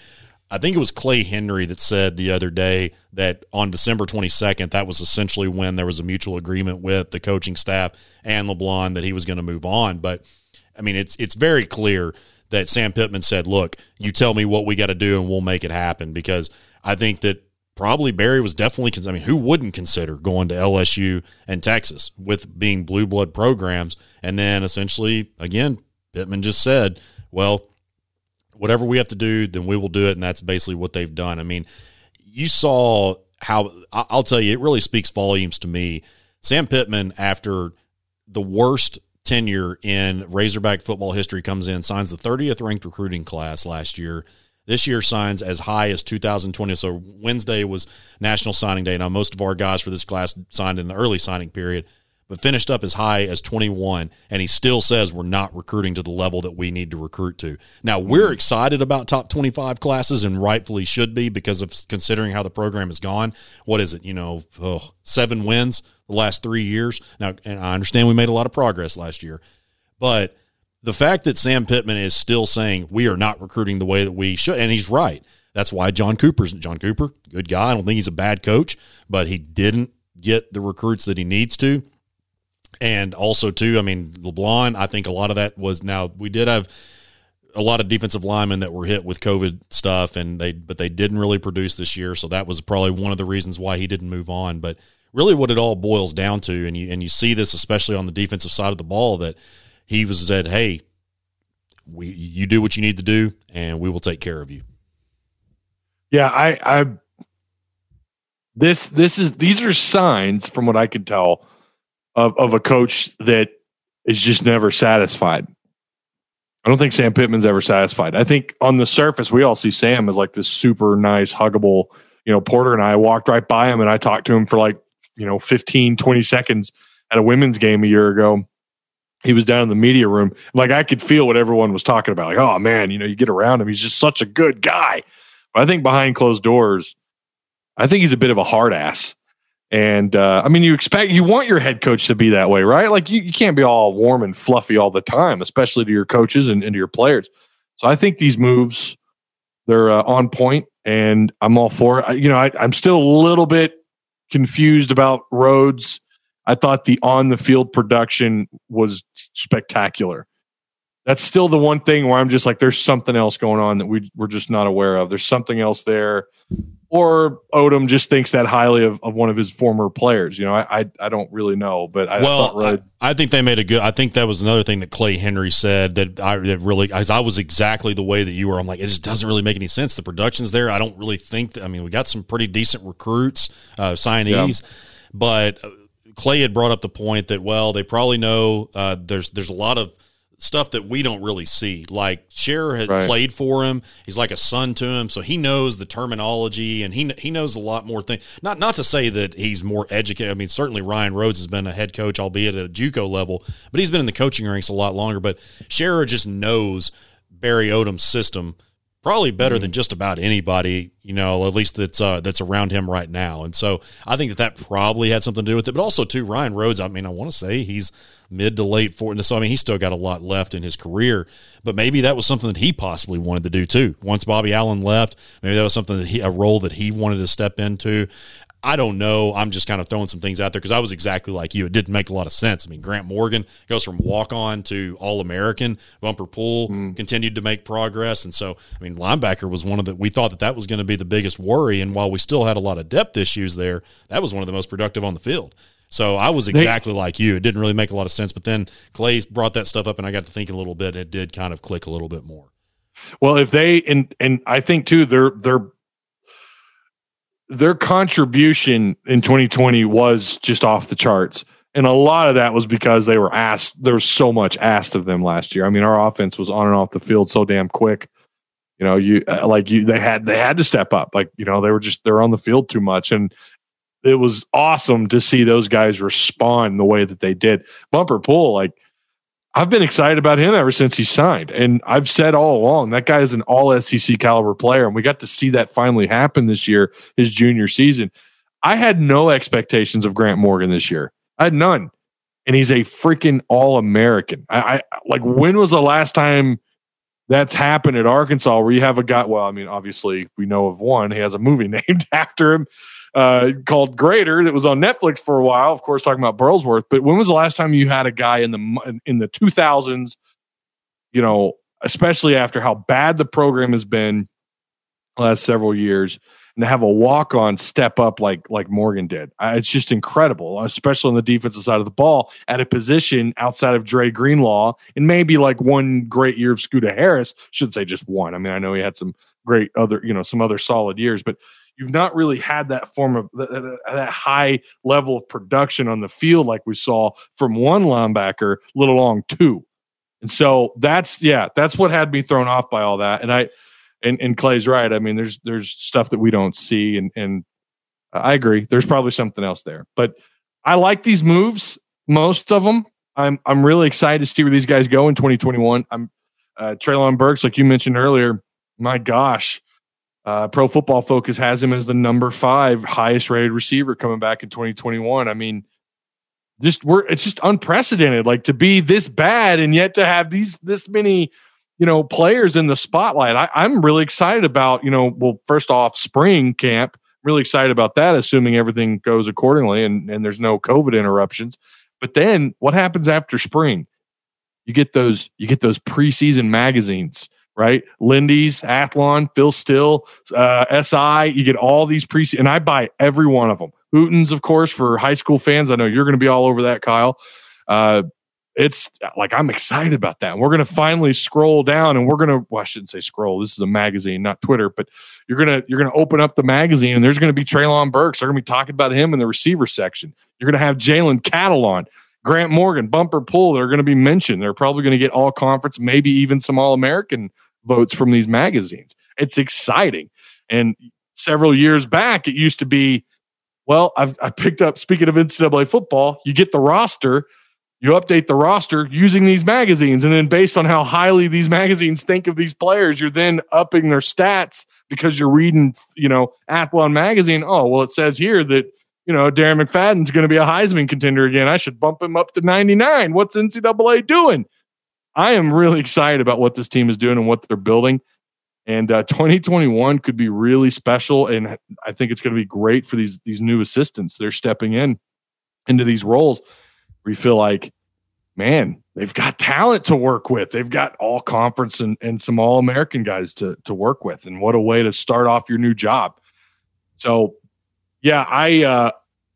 I think it was Clay Henry that said the other day that on December twenty-second, that was essentially when there was a mutual agreement with the coaching staff and LeBlond that he was going to move on. But, I mean, it's it's very clear that Sam Pittman said, look, you tell me what we got to do and we'll make it happen, because I think that probably Barry was definitely – I mean, who wouldn't consider going to L S U and Texas with being blue blood programs? And then essentially, again, Pittman just said, well – whatever we have to do, then we will do it, and that's basically what they've done. I mean, you saw how – I'll tell you, it really speaks volumes to me. Sam Pittman, after the worst tenure in Razorback football history, comes in, signs the thirtieth ranked recruiting class last year. This year signs as high as two thousand twenty. So Wednesday was National Signing Day. Now, most of our guys for this class signed in the early signing period, but finished up as high as twenty-one, and he still says we're not recruiting to the level that we need to recruit to. Now, we're excited about top twenty-five classes, and rightfully should be, because of considering how the program has gone. What is it, you know, oh, seven wins the last three years? Now, and I understand we made a lot of progress last year, but the fact that Sam Pittman is still saying we are not recruiting the way that we should, and he's right. That's why John Cooper's John Cooper, good guy. I don't think he's a bad coach, but he didn't get the recruits that he needs to. And also, too, I mean, LeBlond, I think a lot of that was, now we did have a lot of defensive linemen that were hit with COVID stuff, and they but they didn't really produce this year, so that was probably one of the reasons why he didn't move on. But really what it all boils down to, and you and you see this especially on the defensive side of the ball, that he was said, hey, we you do what you need to do, and we will take care of you. Yeah, I, I this this is these are signs, from what I can tell, Of, of a coach that is just never satisfied. I don't think Sam Pittman's ever satisfied. I think on the surface, we all see Sam as like this super nice, huggable, you know, Porter and I walked right by him and I talked to him for like, you know, fifteen, twenty seconds at a women's game a year ago. He was down in the media room. Like, I could feel what everyone was talking about. Like, oh man, you know, you get around him, he's just such a good guy. But I think behind closed doors, I think he's a bit of a hard ass. And, uh, I mean, you expect, you want your head coach to be that way, right? Like, you, you can't be all warm and fluffy all the time, especially to your coaches and, and to your players. So I think these moves, they're uh, on point, and I'm all for it. I, you know, I, I'm still a little bit confused about Rhodes. I thought the on-the-field production was spectacular. That's still the one thing where I'm just like, there's something else going on that we, we're just not aware of. There's something else there. Or Odom just thinks that highly of, of one of his former players. You know, I I, I don't really know, but I well, thought I, I think they made a good. I think that was another thing that Clay Henry said that I that really, as I was exactly the way that you were. I'm like, it just doesn't really make any sense. The production's there. I don't really think that. I mean, we got some pretty decent recruits, uh, signees, yeah. but Clay had brought up the point that, well, they probably know uh, there's there's a lot of stuff that we don't really see. Like, Scherer had right. played for him. He's like a son to him, so he knows the terminology, and he he knows a lot more things. Not not to say that he's more educated. I mean, certainly Ryan Rhodes has been a head coach, albeit at a JUCO level, but he's been in the coaching ranks a lot longer. But Scherer just knows Barry Odom's system probably better mm-hmm. than just about anybody, you know, at least that's uh, that's around him right now. And so I think that that probably had something to do with it. But also, too, Ryan Rhodes, I mean, I want to say he's mid to late forties. So, I mean, he's still got a lot left in his career. But maybe that was something that he possibly wanted to do, too. Once Bobby Allen left, maybe that was something that he, a role that he wanted to step into. I don't know. I'm just kind of throwing some things out there because I was exactly like you. It didn't make a lot of sense. I mean, Grant Morgan goes from walk-on to All-American. Bumper Pool mm. continued to make progress. And so, I mean, linebacker was one of the – we thought that that was going to be the biggest worry. And while we still had a lot of depth issues there, that was one of the most productive on the field. So I was exactly they, like you. It didn't really make a lot of sense. But then Clay brought that stuff up, and I got to thinking a little bit. It did kind of click a little bit more. Well, if they – and and I think, too, they're they're – their contribution in twenty twenty was just off the charts. And a lot of that was because they were asked, there was so much asked of them last year. I mean, our offense was on and off the field so damn quick. You know, you like you, they had, they had to step up. Like, you know, they were just, they're on the field too much. And it was awesome to see those guys respond the way that they did. Bumper Pool, like, I've been excited about him ever since he signed. And I've said all along, that guy is an all S E C caliber player. And we got to see that finally happen this year, his junior season. I had no expectations of Grant Morgan this year. I had none. And he's a freaking All-American. I, I like, when was the last time that's happened at Arkansas where you have a guy. Well, I mean, obviously we know of one. He has a movie named after him uh, called Greater that was on Netflix for a while. Of course, talking about Burlsworth. But when was the last time you had a guy in the in the two thousands? You know, especially after how bad the program has been the last several years, and to have a walk-on step up like like Morgan did. Uh, it's just incredible, especially on the defensive side of the ball at a position outside of Dre Greenlaw and maybe like one great year of Scooter Harris. Shouldn't say just one. I mean, I know he had some great other, you know, some other solid years, but you've not really had that form of that, that high level of production on the field like we saw from one linebacker, let alone two. And so that's, yeah, that's what had me thrown off by all that. And I, and, and Clay's right. I mean, there's, there's stuff that we don't see. And, and I agree. There's probably something else there, but I like these moves. Most of them. I'm, I'm really excited to see where these guys go in twenty twenty-one. I'm uh, Treylon Burks, like you mentioned earlier, my gosh, uh, Pro Football Focus has him as the number five highest rated receiver coming back in twenty twenty-one. I mean, Just we're it's just unprecedented, like to be this bad and yet to have these this many, you know, players in the spotlight. I, I'm really excited about, you know, well, first off, spring camp. Really excited about that, assuming everything goes accordingly and, and there's no COVID interruptions. But then what happens after spring? You get those you get those preseason magazines, right? Lindy's, Athlon, Phil Still, uh, S I. You get all these preseason, and I buy every one of them. Hooten's, of course, for high school fans. I know you're going to be all over that, Kyle. Uh, it's like I'm excited about that. And we're going to finally scroll down, and we're going to. Well, I shouldn't say scroll. This is a magazine, not Twitter. But you're gonna you're gonna open up the magazine, and there's going to be Treylon Burks. They're going to be talking about him in the receiver section. You're going to have Jalen Cattle on, Grant Morgan, Bumper Pool. They're going to be mentioned. They're probably going to get all conference, maybe even some All American votes from these magazines. It's exciting. And several years back, it used to be. Well, I've I picked up, speaking of N C double A football, you get the roster, you update the roster using these magazines. And then based on how highly these magazines think of these players, you're then upping their stats because you're reading, you know, Athlon magazine. Oh, well, it says here that, you know, Darren McFadden's going to be a Heisman contender again. I should bump him up to ninety-nine. What's N C double A doing? I am really excited about what this team is doing and what they're building. And uh, twenty twenty-one could be really special, and I think it's going to be great for these these new assistants. They're stepping in into these roles where you feel like, man, they've got talent to work with. They've got all conference and, and some all American guys to to work with. And what a way to start off your new job. So, yeah, I uh,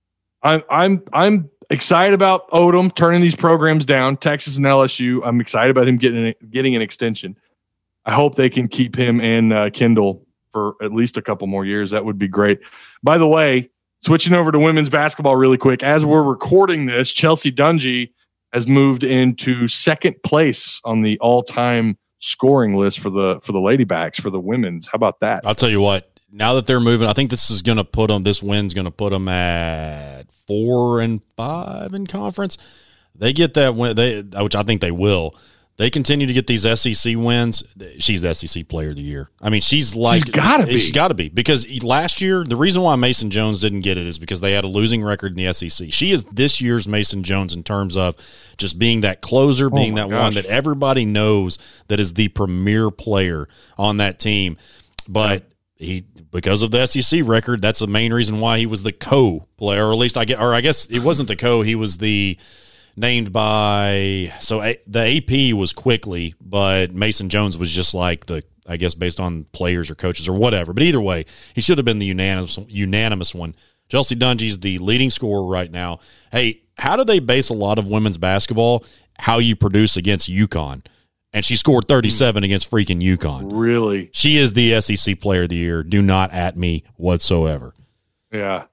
I'm I'm I'm excited about Odom turning these programs down. Texas and L S U. I'm excited about him getting getting an extension. I hope they can keep him and uh, Kendall for at least a couple more years. That would be great. By the way, switching over to women's basketball really quick. As we're recording this, Chelsea Dungy has moved into second place on the all-time scoring list for the for the Ladybacks, for the women's. How about that? I'll tell you what. Now that they're moving, I think this is going to put them. This win's going to put them at four and five in conference. They get that win, they which I think they will. They continue to get these S E C wins. She's the S E C Player of the Year. I mean, she's like she's gotta be. She's got to be because last year the reason why Mason Jones didn't get it is because they had a losing record in the S E C. She is this year's Mason Jones in terms of just being that closer, being oh that gosh. one that everybody knows that is the premier player on that team. But he, because of the S E C record, that's the main reason why he was the co-player, or at least I get, or I guess it wasn't the co. He was the named by, so a, the A P was Quickly, but Mason Jones was just like the, I guess based on players or coaches or whatever. But either way, he should have been the unanimous unanimous one. Chelsea Dungy's the leading scorer right now. Hey, how do they base a lot of women's basketball? How you produce against UConn. And she scored thirty-seven against freaking UConn. Really? She is the S E C Player of the Year. Do not at me whatsoever. Yeah.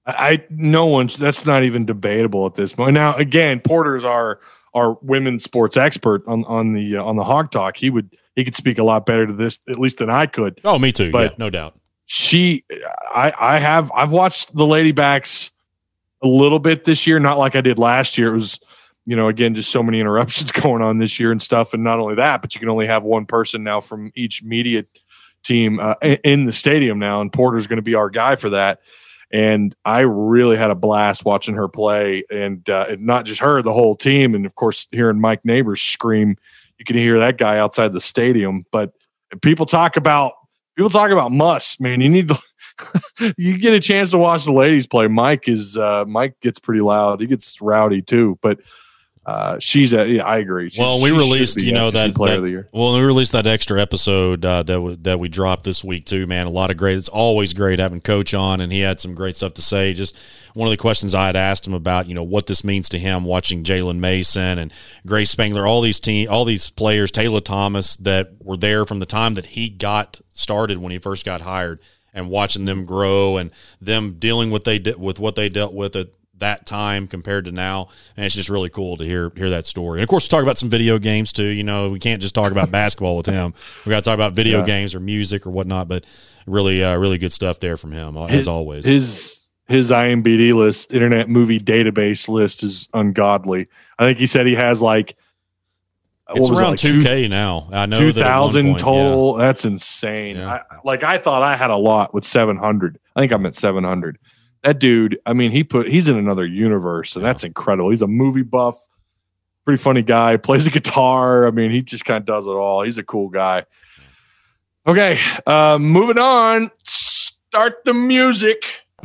I no one that's not even debatable at this point. Now again, Porter's our our women's sports expert on on the uh, on the Hog Talk. He would he could speak a lot better to this at least than I could. Oh, me too. But yeah, no doubt. She I I have I've watched the Ladybacks a little bit this year, not like I did last year. It was, you know, again, just so many interruptions going on this year and stuff. And not only that, but you can only have one person now from each media team uh, in the stadium now. And Porter's going to be our guy for that. And I really had a blast watching her play, and uh, not just her, the whole team. And of course, hearing Mike Neighbors scream, you can hear that guy outside the stadium. But people talk about people talk about Muss, man. You need to you get a chance to watch the ladies play. Mike is uh, Mike gets pretty loud. He gets rowdy too, but. Uh, she's a, yeah, I agree. She's, well, we released, be, you know, that, player that of the year. Well, we released that extra episode uh, that w- that we dropped this week too. Man, a lot of great. It's always great having Coach on, and he had some great stuff to say. Just one of the questions I had asked him about, you know, what this means to him watching Jalen Mason and Grace Spangler, all these team, all these players, Taylor Thomas that were there from the time that he got started when he first got hired, and watching them grow and them dealing with they de- with what they dealt with at that time compared to now, and it's just really cool to hear hear that story. And of course, we talk about some video games too. You know, we can't just talk about basketball with him. We got to talk about video yeah. games or music or whatnot. But really, uh, really good stuff there from him as his, always. His his I M D B list, Internet Movie Database list, is ungodly. I think he said he has like it's around it, like two K now. I know two thousand total. Yeah. That's insane. Yeah. I, like I thought I had a lot with seven hundred. I think I'm at seven hundred. That dude, I mean, he put he's in another universe, and that's incredible. He's a movie buff, pretty funny guy, plays the guitar. I mean, he just kind of does it all. He's a cool guy. Okay, uh, moving on. Start the music.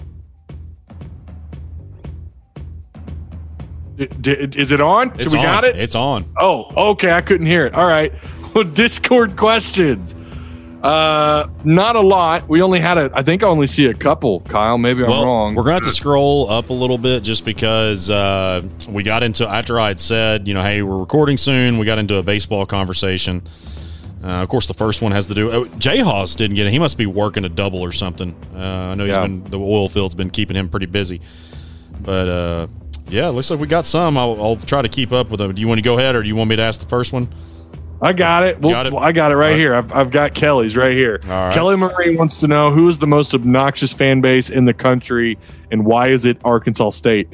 D- d- is it on? It's we on. got it? It's on. Oh, okay. I couldn't hear it. All right. Well, Discord questions. Uh, not a lot. We only had a. I think I only see a couple. Kyle, maybe I'm well, wrong. We're gonna have to scroll up a little bit just because uh, we got into after I had said, you know, hey, we're recording soon. We got into a baseball conversation. Uh, of course, the first one has to do. Oh, Jay Haas didn't get it. He must be working a double or something. Uh, I know he's yeah. been the oil field's been keeping him pretty busy. But uh, yeah, it looks like we got some. I'll, I'll try to keep up with them. Do you want to go ahead, or do you want me to ask the first one? I got it. Well, got it? I got it right, right. here. I've, I've got Kelly's right here. All right. Kelly Marie wants to know who is the most obnoxious fan base in the country, and why is it Arkansas State?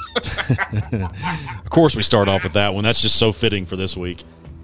Of course, we start off with that one. That's just so fitting for this week.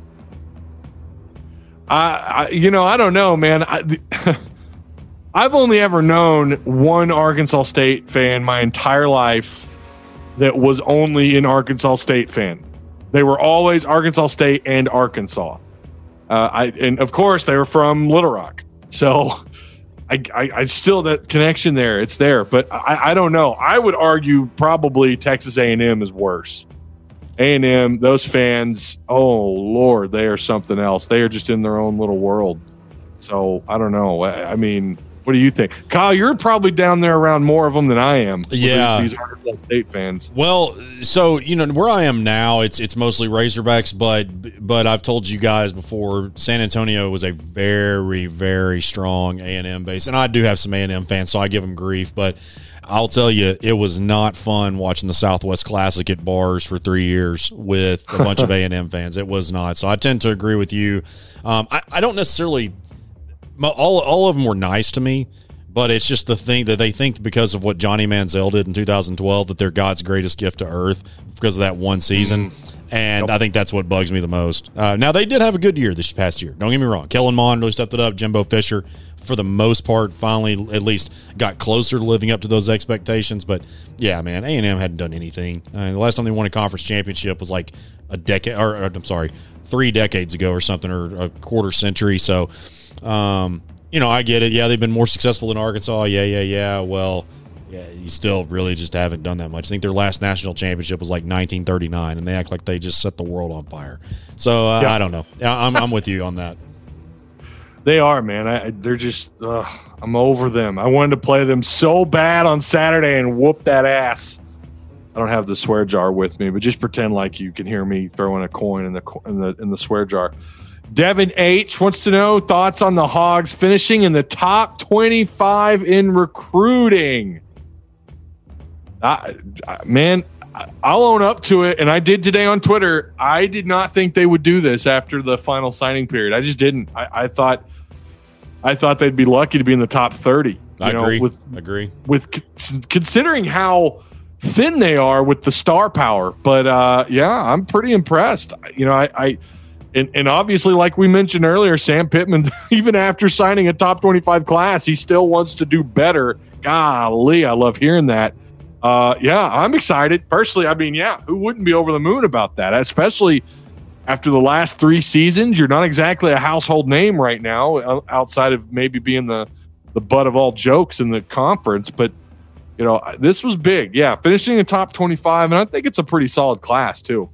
I, I you know, I don't know, man. I, the, I've only ever known one Arkansas State fan my entire life that was only an Arkansas State fan. They were always Arkansas State and Arkansas. Uh, I and of course they were from Little Rock. So I, I, I still that connection there. It's there, but I, I don't know. I would argue probably Texas A and M is worse. A and M, those fans, oh Lord, they are something else. They are just in their own little world. So I don't know. I, I mean, what do you think, Kyle? You're probably down there around more of them than I am. Yeah, these Arkansas State fans. Well, so you know where I am now, it's it's mostly Razorbacks, but but I've told you guys before, San Antonio was a very very strong A and M base, and I do have some A and M fans, so I give them grief. But I'll tell you, it was not fun watching the Southwest Classic at bars for three years with a bunch of A and M fans. It was not. So I tend to agree with you. Um, I, I don't necessarily. All all of them were nice to me, but it's just the thing that they think because of what Johnny Manziel did in two thousand twelve that they're God's greatest gift to earth because of that one season. Mm-hmm. And yep. I think that's what bugs me the most. Uh, now, they did have a good year this past year. Don't get me wrong. Kellen Mond really stepped it up. Jimbo Fisher, for the most part, finally at least got closer to living up to those expectations. But, yeah, man, A and M hadn't done anything. Uh, the last time they won a conference championship was like a decade – or I'm sorry, three decades ago or something, or a quarter century. So – Um, you know, I get it. Yeah, they've been more successful than Arkansas. Yeah, yeah, yeah. Well, yeah, you still really just haven't done that much. I think their last national championship was like nineteen thirty-nine, and they act like they just set the world on fire. So uh, yeah. I don't know. I'm I'm with you on that. They are, man. I, they're just. Ugh, I'm over them. I wanted to play them so bad on Saturday and whoop that ass. I don't have the swear jar with me, but just pretend like you can hear me throwing a coin in the in the in the swear jar. Devin H. wants to know thoughts on the Hogs finishing in the top twenty-five in recruiting. I, I, man, I'll own up to it, and I did today on Twitter. I did not think they would do this after the final signing period. I just didn't. I, I thought, I thought they'd be lucky to be in the top thirty. I know, agree. With, agree. With considering how thin they are with the star power, but uh, yeah, I'm pretty impressed. You know, I. I And, and obviously, like we mentioned earlier, Sam Pittman, even after signing a top twenty-five class, he still wants to do better. Golly, I love hearing that. Uh, yeah, I'm excited. Personally, I mean, yeah, who wouldn't be over the moon about that? Especially after the last three seasons, you're not exactly a household name right now, outside of maybe being the, the butt of all jokes in the conference. But, you know, this was big. Yeah, finishing in top twenty-five, and I think it's a pretty solid class too.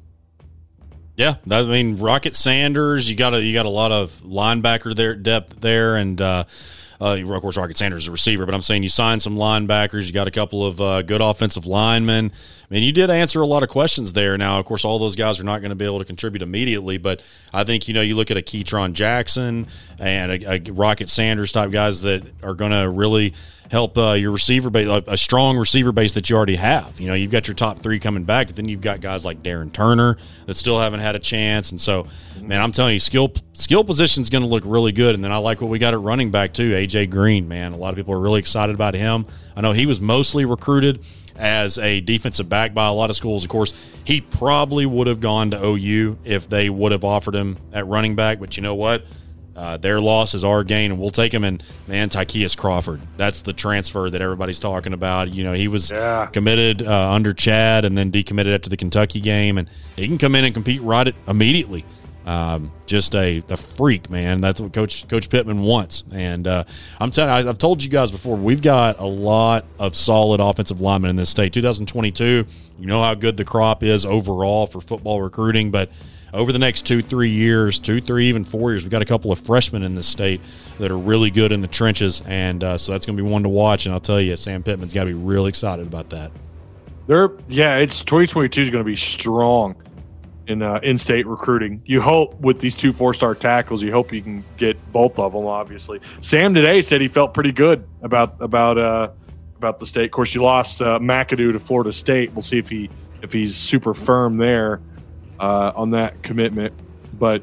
Yeah, that, I mean, Rocket Sanders, you got a you got a lot of linebacker there depth there, and uh, uh, of course Rocket Sanders is a receiver. But I'm saying you signed some linebackers, you got a couple of uh, good offensive linemen. I mean, you did answer a lot of questions there. Now, of course, all those guys are not going to be able to contribute immediately, but I think, you know, you look at a Keytron Jackson and a, a Rocket Sanders type guys that are going to really help uh, your receiver base, a strong receiver base that you already have. You know, you've got your top three coming back, but then you've got guys like Darren Turner that still haven't had a chance. And so, man, I'm telling you, skill skill position is going to look really good. And then I like what we got at running back too, A J Green, man. A lot of people are really excited about him. I know he was mostly recruited as a defensive back by a lot of schools. Of course, he probably would have gone to O U if they would have offered him at running back. But you know what? Uh, their loss is our gain, and we'll take him. And, man, Tykeus Crawford, that's the transfer that everybody's talking about. You know, he was yeah. committed uh, under Chad and then decommitted after the Kentucky game, and he can come in and compete right at, immediately. Um, just a, a freak, man. That's what Coach Coach Pittman wants. And uh, I'm telling you, I've told you guys before, we've got a lot of solid offensive linemen in this state. twenty twenty-two, you know how good the crop is overall for football recruiting, but over the next two, three years, two, three, even four years, we've got a couple of freshmen in this state that are really good in the trenches, and uh, so that's going to be one to watch. And I'll tell you, Sam Pittman's got to be really excited about that. They're, yeah, it's twenty twenty-two is going to be strong in uh, in-state recruiting. You hope with these two four-star tackles, you hope you can get both of them. Obviously, Sam today said he felt pretty good about about uh, about the state. Of course, you lost uh, McAdoo to Florida State. We'll see if he if he's super firm there. Uh, on that commitment, but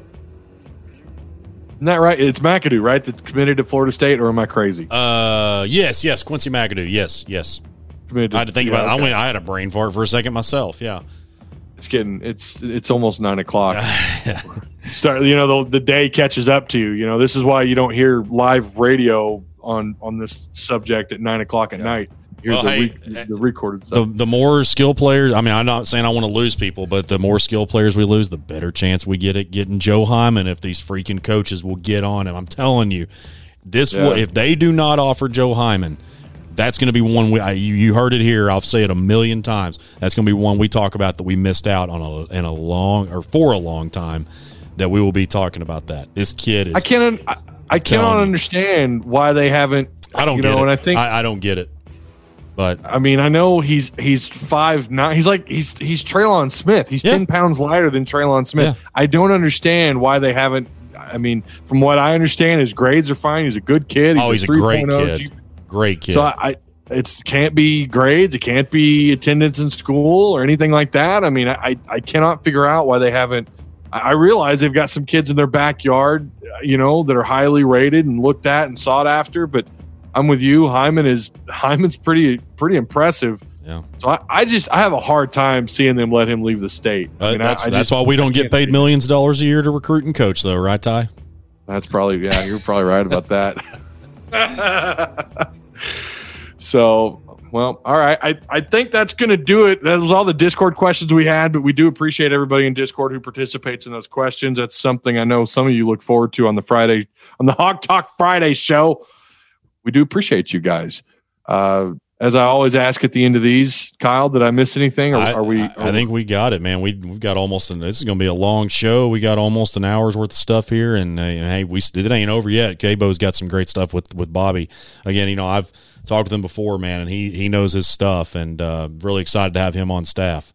isn't that right? It's McAdoo, right? That committed to Florida State, or am I crazy? Uh, yes, yes, Quincy McAdoo, yes, yes. Committed to, I had to think yeah, about it. okay. I went. I had a brain fart for a second myself. Yeah, it's getting it's it's almost nine o'clock. Start, you know, the the day catches up to you. You know, this is why you don't hear live radio on on this subject at nine o'clock at yeah. night. Here's well, the, hey, re- the recorded stuff. The, the more skill players, I mean, I'm not saying I want to lose people, but the more skill players we lose, the better chance we get at getting Joe Hyman if these freaking coaches will get on him. I'm telling you, this yeah. will, if they do not offer Joe Hyman, that's going to be one we, I, you, you heard it here. I'll say it a million times. That's going to be one we talk about that we missed out on a, in a long or for a long time that we will be talking about that. This kid is. I can't. I, I cannot understand why they haven't. I don't you get know, it. And I think I, I don't get it. But I mean, I know he's he's five nine. He's like he's he's Traylon Smith. He's yeah. ten pounds lighter than Traylon Smith. Yeah. I don't understand why they haven't. I mean, from what I understand, his grades are fine. He's a good kid. He's oh, he's a, a great kid. Great kid. So I, I it can't be grades. It can't be attendance in school or anything like that. I mean, I I cannot figure out why they haven't. I realize they've got some kids in their backyard, you know, that are highly rated and looked at and sought after, but. I'm with you. Hyman is Hyman's pretty pretty impressive. Yeah. So I, I just I have a hard time seeing them let him leave the state. I mean, uh, that's I, I that's just, why we don't get paid millions of dollars a year to recruit and coach, though, right, Ty? That's probably yeah. You're probably right about that. So, well, all right. I I think that's going to do it. That was all the Discord questions we had, but we do appreciate everybody in Discord who participates in those questions. That's something I know some of you look forward to on the Friday on the Hawk Talk Friday show. We do appreciate you guys. Uh, as I always ask at the end of these, Kyle, did I miss anything? Or I, are we? I, I think we got it, man. We we've got almost. An, this is going to be a long show. We got almost an hour's worth of stuff here, and, uh, and hey, we it ain't over yet. K-Bo's got some great stuff with with Bobby. Again, you know, I've talked with him before, man, and he he knows his stuff, and uh, really excited to have him on staff.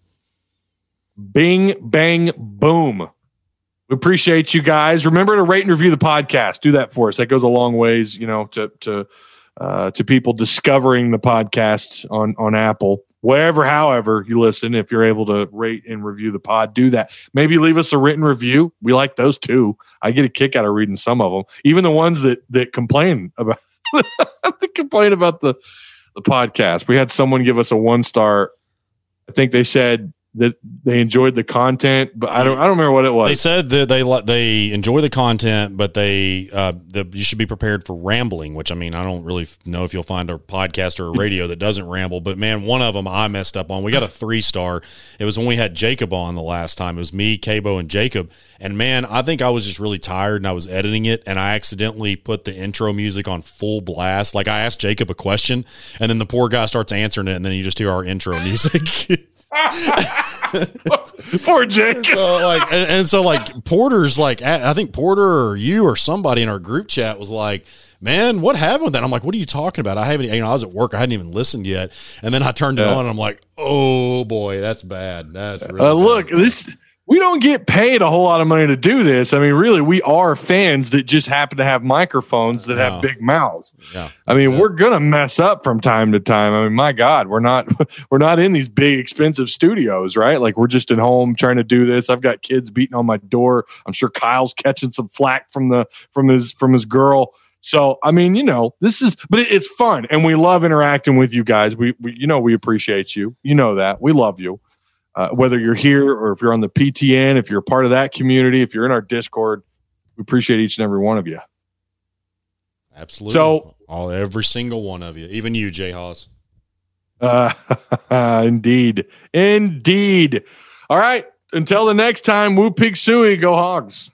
Bing, bang, boom. We appreciate you guys. Remember to rate and review the podcast. Do that for us. That goes a long ways, you know, to to uh, to people discovering the podcast on on Apple, wherever, however you listen. If you're able to rate and review the pod, do that. Maybe leave us a written review. We like those too. I get a kick out of reading some of them, even the ones that that complain about that complain about the the podcast. We had someone give us a one star. I think they said that they enjoyed the content, but I don't I don't remember what it was. They said that they they enjoy the content, but they uh, the, you should be prepared for rambling. Which I mean, I don't really know if you'll find a podcast or a radio that doesn't ramble. But man, one of them I messed up on. We got a three star. It was when we had Jacob on the last time. It was me, Cabo, and Jacob. And man, I think I was just really tired, and I was editing it, and I accidentally put the intro music on full blast. Like I asked Jacob a question, and then the poor guy starts answering it, and then you just hear our intro music. Poor Jake. So like, and, and so like Porter's like, I think Porter or you or somebody in our group chat was like, man, what happened with that? I'm like, what are you talking about? I haven't, you know, I was at work. I hadn't even listened yet. And then I turned it yeah. on and I'm like, oh boy, that's bad. That's really uh, look, bad. this, we don't get paid a whole lot of money to do this. I mean, really, we are fans that just happen to have microphones that yeah. have big mouths. Yeah. I mean, yeah. we're gonna mess up from time to time. I mean, my God, we're not we're not in these big expensive studios, right? Like we're just at home trying to do this. I've got kids beating on my door. I'm sure Kyle's catching some flack from the from his from his girl. So I mean, you know, this is, but it, it's fun, and we love interacting with you guys. We, we you know, we appreciate you. You know that we love you. Uh, whether you're here or if you're on the P T N, if you're a part of that community, if you're in our Discord, we appreciate each and every one of you. Absolutely. So, all every single one of you, even you, Jay Haas. Uh, indeed, indeed. All right. Until the next time, Woo Pig Suey, go Hogs.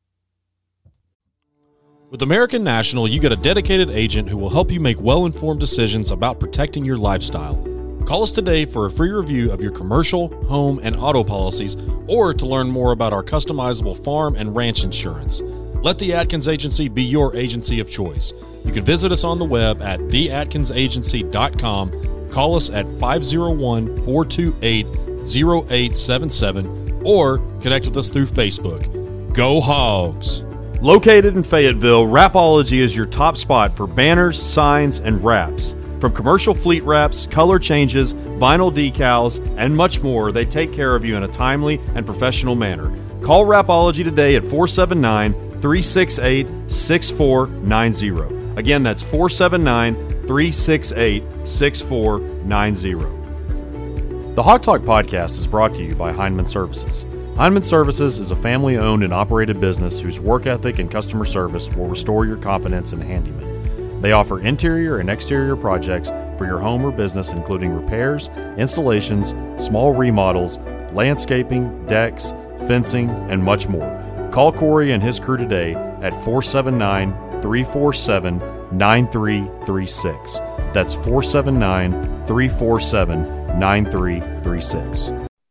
With American National, you get a dedicated agent who will help you make well-informed decisions about protecting your lifestyle. Call us today for a free review of your commercial, home, and auto policies, or to learn more about our customizable farm and ranch insurance. Let the Atkins Agency be your agency of choice. You can visit us on the web at the atkins agency dot com. Call us at five oh one, four two eight, oh eight seven seven or connect with us through Facebook. Go Hogs! Located in Fayetteville, Wrapology is your top spot for banners, signs, and wraps. From commercial fleet wraps, color changes, vinyl decals, and much more, they take care of you in a timely and professional manner. Call Wrapology today at four seven nine, three six eight, six four nine zero. Again, that's four seven nine, three six eight, six four nine zero. The Hog Talk podcast is brought to you by Heinemann Services. Heinemann Services is a family-owned and operated business whose work ethic and customer service will restore your confidence in handyman. They offer interior and exterior projects for your home or business, including repairs, installations, small remodels, landscaping, decks, fencing, and much more. Call Corey and his crew today at four seven nine, three four seven, nine three three six. That's four seven nine, three four seven, nine three three six.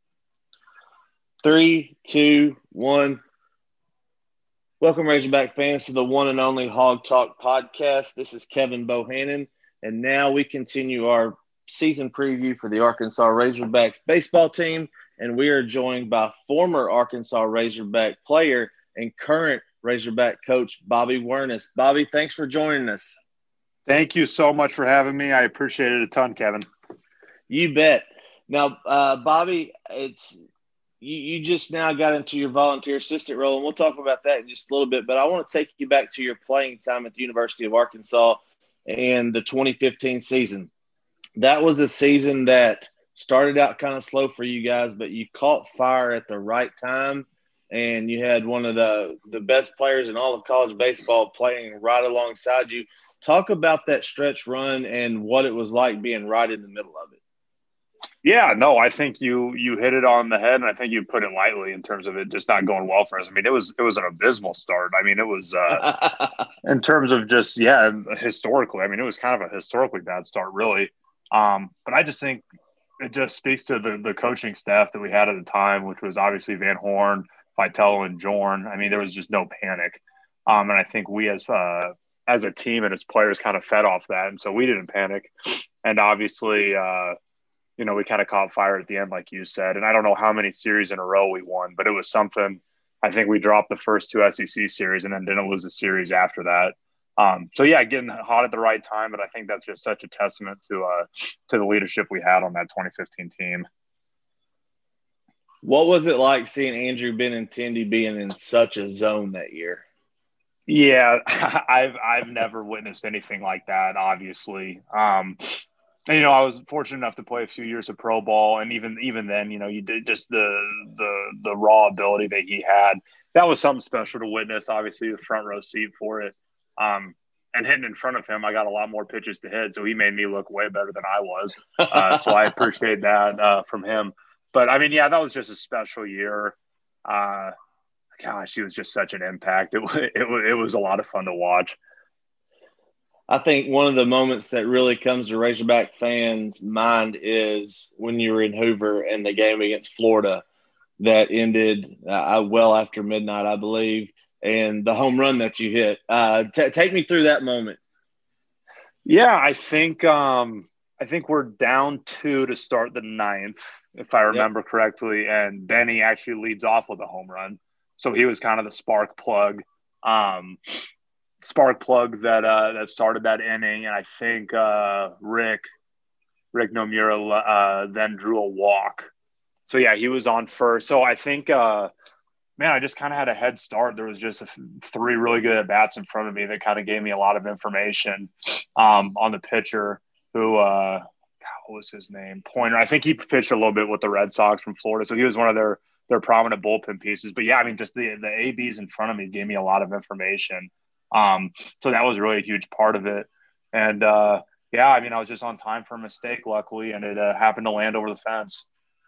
Three, two, one. Welcome, Razorback fans, to the one and only Hog Talk podcast. This is Kevin Bohannon, and now we continue our season preview for the Arkansas Razorbacks baseball team, and we are joined by former Arkansas Razorback player and current Razorback coach, Bobby Wernes. Bobby, thanks for joining us. Thank you so much for having me. I appreciate it a ton, Kevin. You bet. Now, uh, Bobby, it's – You, you just now got into your volunteer assistant role, and we'll talk about that in just a little bit. But I want to take you back to your playing time at the University of Arkansas and the twenty fifteen season. That was a season that started out kind of slow for you guys, but you caught fire at the right time, and you had one of the, the best players in all of college baseball playing right alongside you. Talk about that stretch run and what it was like being right in the middle of it. Yeah, no, I think you you hit it on the head, and I think you put it lightly in terms of it just not going well for us. I mean, it was it was an abysmal start. I mean, it was uh, in terms of just yeah, historically. I mean, it was kind of a historically bad start, really. Um, but I just think it just speaks to the the coaching staff that we had at the time, which was obviously Van Horn, Vitello, and Jorn. I mean, there was just no panic, um, and I think we as uh, as a team and as players kind of fed off that, and so we didn't panic. And obviously. Uh, You know, we kind of caught fire at the end, like you said. And I don't know how many series in a row we won, but it was something. I think we dropped the first two S E C series and then didn't lose the series after that. Um, so, yeah, getting hot at the right time. But I think that's just such a testament to uh, to the leadership we had on that twenty fifteen team. What was it like seeing Andrew Benintendi being in such a zone that year? Yeah, I've I've never witnessed anything like that, obviously. Um And, you know, I was fortunate enough to play a few years of pro ball, and even even then, you know, you did just the the the raw ability that he had. That was something special to witness. Obviously, the front row seat for it. Um, and hitting in front of him, I got a lot more pitches to hit, so he made me look way better than I was. Uh, so I appreciate that uh, from him. But I mean, yeah, that was just a special year. Uh, gosh, he was just such an impact. It it it was a lot of fun to watch. I think one of the moments that really comes to Razorback fans' mind is when you were in Hoover and the game against Florida that ended uh, well after midnight, I believe, and the home run that you hit. Uh, t- take me through that moment. Yeah, I think um, I think we're down two to start the ninth, if I remember yep. correctly, and Benny actually leads off with a home run. So he was kind of the spark plug. Um, spark plug that uh, that started that inning, and I think uh, Rick Rick Nomura uh, then drew a walk. So yeah, he was on first. So I think, uh, man, I just kind of had a head start. There was just a f- three really good at bats in front of me that kind of gave me a lot of information um, on the pitcher who uh, God, what was his name? Pointer. I think he pitched a little bit with the Red Sox from Florida, so he was one of their their prominent bullpen pieces. But yeah, I mean, just the the A Bs in front of me gave me a lot of information. Um, so that was really a huge part of it. And, uh, yeah, I mean, I was just on time for a mistake, luckily, and it uh, happened to land over the fence.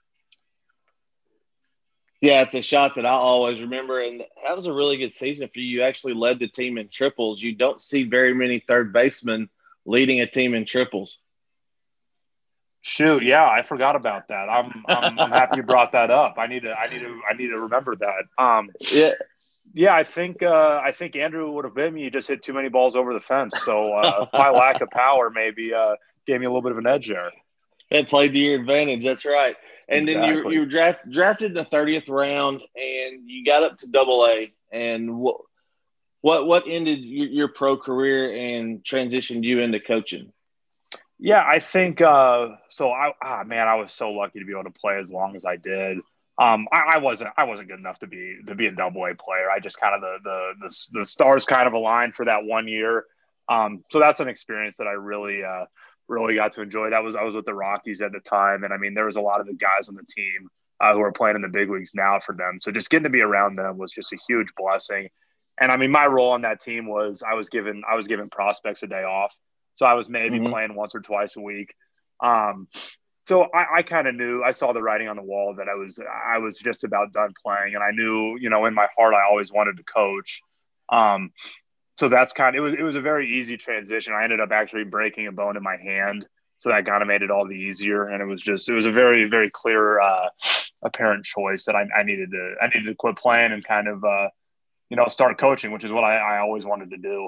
Yeah, it's a shot that I always remember, and that was a really good season for you. You actually led the team in triples. You don't see very many third basemen leading a team in triples. Shoot, yeah, I forgot about that. I'm I'm, I'm happy you brought that up. I need to I need to I need to remember that. Um, yeah. Yeah, I think uh, I think Andrew would have been me. You just hit too many balls over the fence. So uh, my lack of power maybe uh, gave me a little bit of an edge there. It played to your advantage. That's right. And exactly. then you you were draft, drafted in the thirtieth round, and you got up to Double A. And what what what ended your, your pro career and transitioned you into coaching? Yeah, I think uh, so. I ah, man, I was so lucky to be able to play as long as I did. Um, I, I wasn't I wasn't good enough to be to be a double A player. I just kind of the, the the the stars kind of aligned for that one year. Um, so that's an experience that I really uh, really got to enjoy. That was I was with the Rockies at the time, and I mean there was a lot of the guys on the team uh, who are playing in the big leagues now for them. So just getting to be around them was just a huge blessing. And I mean my role on that team was I was given I was given prospects a day off, so I was maybe mm-hmm. playing once or twice a week. Um, So I, I kind of knew, I saw the writing on the wall that I was, I was just about done playing. And I knew, you know, in my heart, I always wanted to coach. Um, so that's kind of, it was, it was a very easy transition. I ended up actually breaking a bone in my hand. So that kind of made it all the easier. And it was just, it was a very, very clear, uh, apparent choice that I, I needed to, I needed to quit playing and kind of, uh, you know, start coaching, which is what I, I always wanted to do.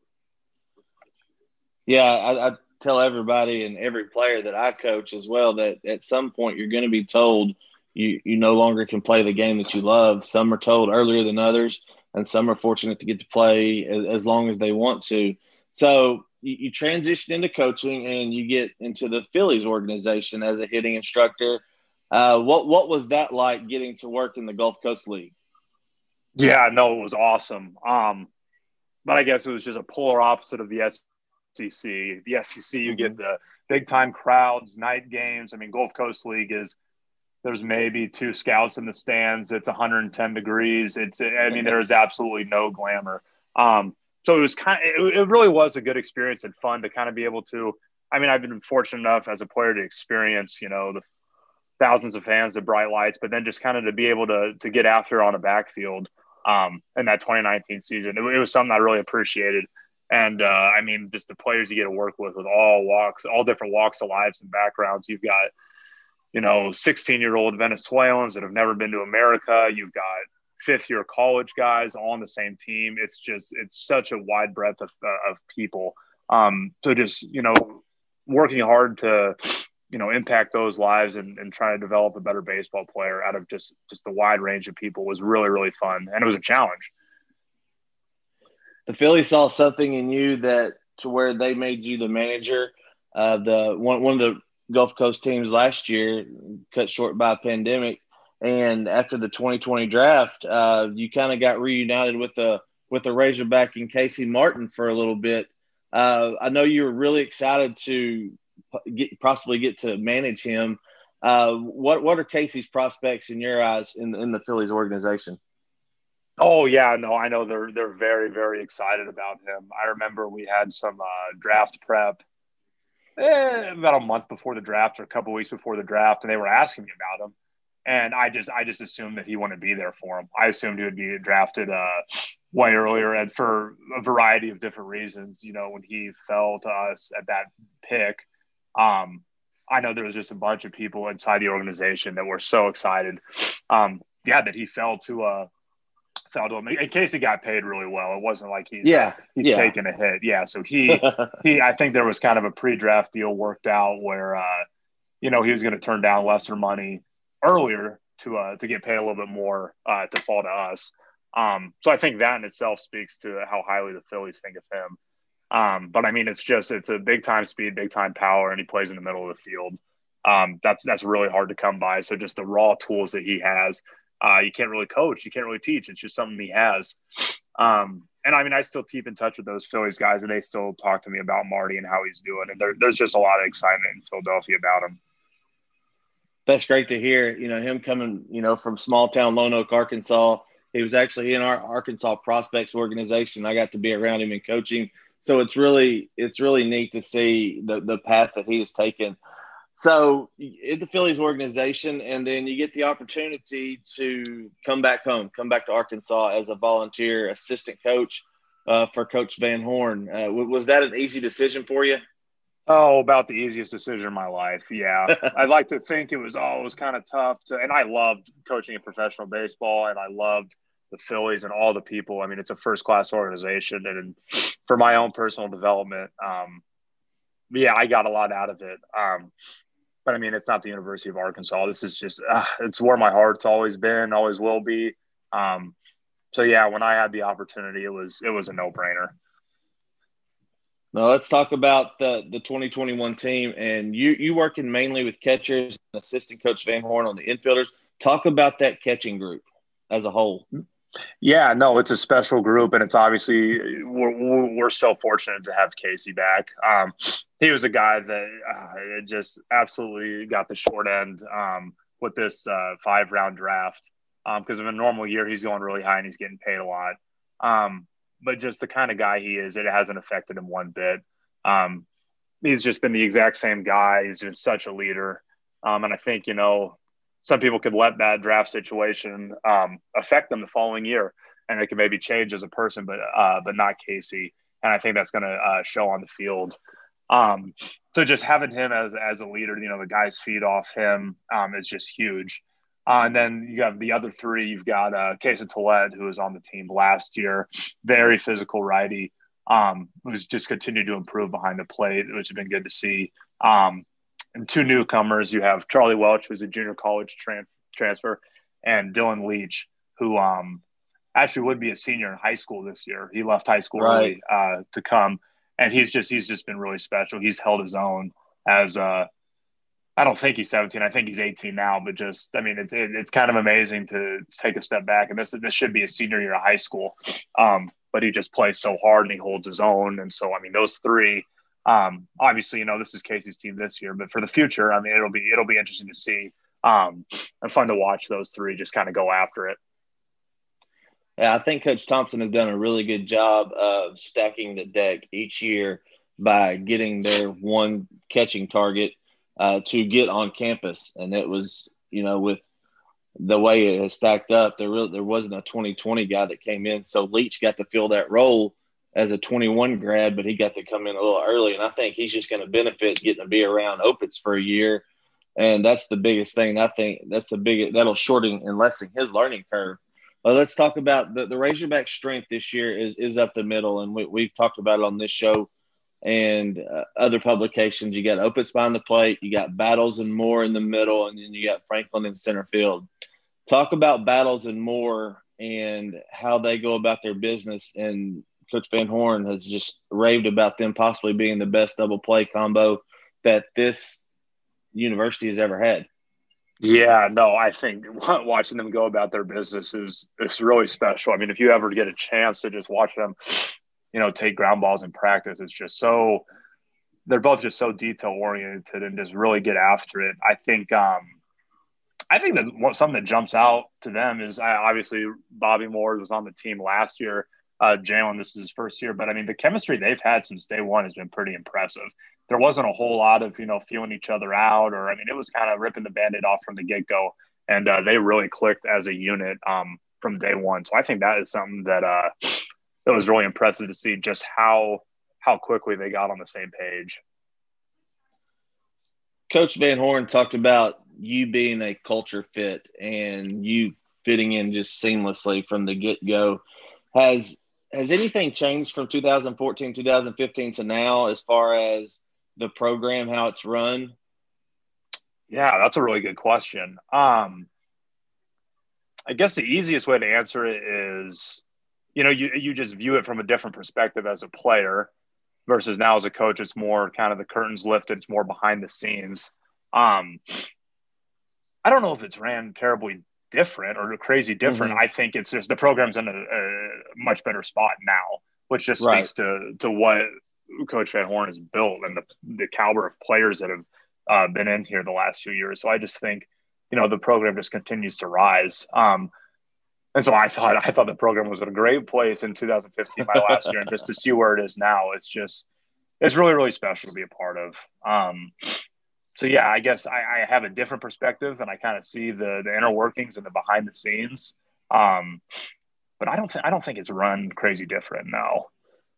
Yeah. I, I tell everybody and every player that I coach as well that at some point you're going to be told you, you no longer can play the game that you love. Some are told earlier than others, and some are fortunate to get to play as, as long as they want to. So you, you transition into coaching and you get into the Phillies organization as a hitting instructor. Uh, what, what was that like getting to work in the Gulf Coast League? Yeah, no, it was awesome. Um, but I guess it was just a polar opposite of the S E C. The S E C, you mm-hmm. get the big time crowds, night games. I mean, Gulf Coast League is there's maybe two scouts in the stands. It's one hundred ten degrees. It's I mean, there's absolutely no glamour. Um, so it was kind of, it, it really was a good experience and fun to kind of be able to. I mean, I've been fortunate enough as a player to experience, you know, the thousands of fans, the bright lights, but then just kind of to be able to to get after on a backfield um, in that twenty nineteen season. It, it was something I really appreciated. And, uh, I mean, just the players you get to work with, with all walks, all different walks of lives and backgrounds. You've got, you know, sixteen-year-old Venezuelans that have never been to America. You've got fifth-year college guys all on the same team. It's just – it's such a wide breadth of, uh, of people. Um, so just, you know, working hard to, you know, impact those lives and, and try to develop a better baseball player out of just, just the wide range of people was really, really fun. And it was a challenge. The Phillies saw something in you that to where they made you the manager. Uh, the one one of the Gulf Coast teams last year cut short by a pandemic, and after the twenty twenty draft, uh, you kind of got reunited with the with the Razorback and Casey Martin for a little bit. Uh, I know you were really excited to get, possibly get to manage him. Uh, what what are Casey's prospects in your eyes in in the Phillies organization? Oh yeah, no, I know they're they're very very excited about him. I remember we had some uh, draft prep eh, about a month before the draft or a couple weeks before the draft, and they were asking me about him. And I just I just assumed that he wouldn't be there for him. I assumed he would be drafted uh, way earlier, and for a variety of different reasons. You know, when he fell to us at that pick, um, I know there was just a bunch of people inside the organization that were so excited. Um, yeah, that he fell to a fell to him. In case he got paid really well, it wasn't like he's yeah he's yeah. taking a hit. Yeah, so he he I think there was kind of a pre-draft deal worked out where uh, you know he was going to turn down lesser money earlier to uh, to get paid a little bit more uh, to fall to us. Um, so I think that in itself speaks to how highly the Phillies think of him. Um, but I mean, it's just it's a big time speed, big time power, and he plays in the middle of the field. Um, that's that's really hard to come by. So just the raw tools that he has, uh, you can't really coach, you can't really teach. It's just something he has. Um, and I mean, I still keep in touch with those Phillies guys, and they still talk to me about Marty and how he's doing. And there, there's just a lot of excitement in Philadelphia about him. That's great to hear. You know, him coming, you know, from small town Lone Oak, Arkansas. He was actually in our Arkansas prospects organization. I got to be around him in coaching. So it's really, it's really neat to see the, the path that he has taken. So in the Phillies organization, and then you get the opportunity to come back home, come back to Arkansas as a volunteer assistant coach uh, for Coach Van Horn. Uh, was that an easy decision for you? Oh, about the easiest decision in my life. Yeah. I'd like to think it was, oh, it was kind of tough to, and I loved coaching in professional baseball, and I loved the Phillies and all the people. I mean, it's a first class organization, and for my own personal development, um, yeah, I got a lot out of it. Um, but I mean, it's not the University of Arkansas. This is just, uh, it's where my heart's always been, always will be. Um, so yeah, when I had the opportunity, it was, it was a no brainer. Now let's talk about the, the twenty twenty-one team, and you you working mainly with catchers and assistant coach Van Horn on the infielders. Talk about that catching group as a whole. Yeah, no, it's a special group, and it's obviously we're, we're so fortunate to have Casey back. Um, he was a guy that uh, just absolutely got the short end um, with this uh, five round draft because um, in a normal year he's going really high and he's getting paid a lot. Um, But just the kind of guy he is, it hasn't affected him one bit. Um, he's just been the exact same guy. He's just such a leader. Um, and I think, you know, some people could let that draft situation um, affect them the following year, and they can maybe change as a person, but uh, but not Casey. And I think that's going to uh, show on the field. Um, so just having him as as a leader, you know, the guys feed off him um, is just huge. Uh, and then you have the other three. You've got uh, Casey Tillett, who was on the team last year, very physical righty, um, who's just continued to improve behind the plate, which has been good to see. Um, and two newcomers, you have Charlie Welch, who's a junior college tran- transfer, and Dylan Leach, who um, actually would be a senior in high school this year. He left high school Right. early uh, to come, and he's just he's just been really special. He's held his own as a I don't think he's seventeen. I think he's eighteen now, but just, I mean, it's, it, it's kind of amazing to take a step back. And this, this should be a senior year of high school. Um, but he just plays so hard and he holds his own. And so, I mean, those three, um, obviously, you know, this is Casey's team this year, but for the future, I mean, it'll be, it'll be interesting to see um, and fun to watch those three just kind of go after it. Yeah, I think Coach Thompson has done a really good job of stacking the deck each year by getting their one catching target Uh, to get on campus. And it was, you know, with the way it has stacked up, there really, there wasn't a twenty twenty guy that came in. So Leach got to fill that role as a twenty-one grad, but he got to come in a little early. And I think he's just going to benefit getting to be around Opitz for a year. And that's the biggest thing. I think that's the biggest, that'll shorten and lessen his learning curve. But let's talk about the, the Razorback strength this year is, is up the middle. And we, we've talked about it on this show and uh, other publications. You got Opitz behind the plate, you got Battles and Moore in the middle, and then you got Franklin in center field. Talk about Battles and Moore and how they go about their business. And Coach Van Horn has just raved about them possibly being the best double play combo that this university has ever had. Yeah, no, I think watching them go about their business is, is really special. I mean, if you ever get a chance to just watch them, you know, take ground balls in practice, it's just so they're both just so detail oriented and just really get after it. I think um, I think that what, something that jumps out to them is I, obviously Bobby Moore was on the team last year. Uh, Jalen, this is his first year, but I mean the chemistry they've had since day one has been pretty impressive. There wasn't a whole lot of you know feeling each other out, or I mean it was kind of ripping the Band-Aid off from the get go, and uh, they really clicked as a unit um, from day one. So I think that is something that uh, that was really impressive to see just how how quickly they got on the same page. Coach Van Horn talked about you being a culture fit and you fitting in just seamlessly from the get-go. Has has anything changed from two thousand fourteen, two thousand fifteen to now as far as the program, how it's run? Yeah, that's a really good question. Um, I guess the easiest way to answer it is, you know, you you just view it from a different perspective as a player versus now as a coach. It's more kind of the curtains lifted. It's more behind the scenes. Um, I don't know if it's ran terribly different or crazy different. Mm-hmm. I think it's just the program's in a, a much better spot now, which just right. speaks to to what Coach Van Horn has built and the, the caliber of players that have uh, been in here the last few years. So I just think, you know, the program just continues to rise. Um, and so I thought I thought the program was in a great place in two thousand fifteen, my last year, and just to see where it is now, it's just it's really really special to be a part of. Um, So, yeah, I guess I, I have a different perspective and I kind of see the, the inner workings and the behind the scenes. Um, but I don't think I don't think it's run crazy different now.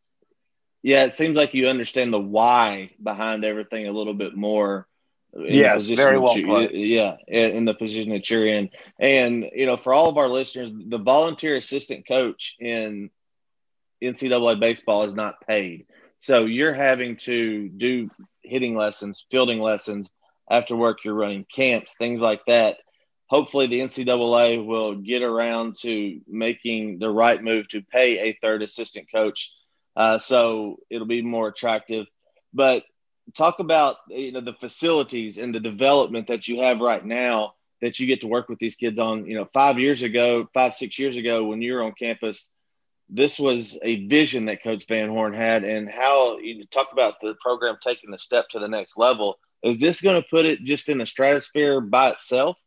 Yeah, it seems like you understand the why behind everything a little bit more. Yes, very well put. Yeah, in the position that you're in. And, you know, for all of our listeners, the volunteer assistant coach in N C double A baseball is not paid. So you're having to do hitting lessons, fielding lessons. After work, you're running camps, things like that. Hopefully the N C double A will get around to making the right move to pay a third assistant coach. Uh, so it'll be more attractive. But talk about, you know, the facilities and the development that you have right now that you get to work with these kids on. You know, five years ago, five, six years ago when you were on campus, this was a vision that Coach Van Horn had, and how you talk about the program taking the step to the next level. Is this going to put it just in the stratosphere by itself?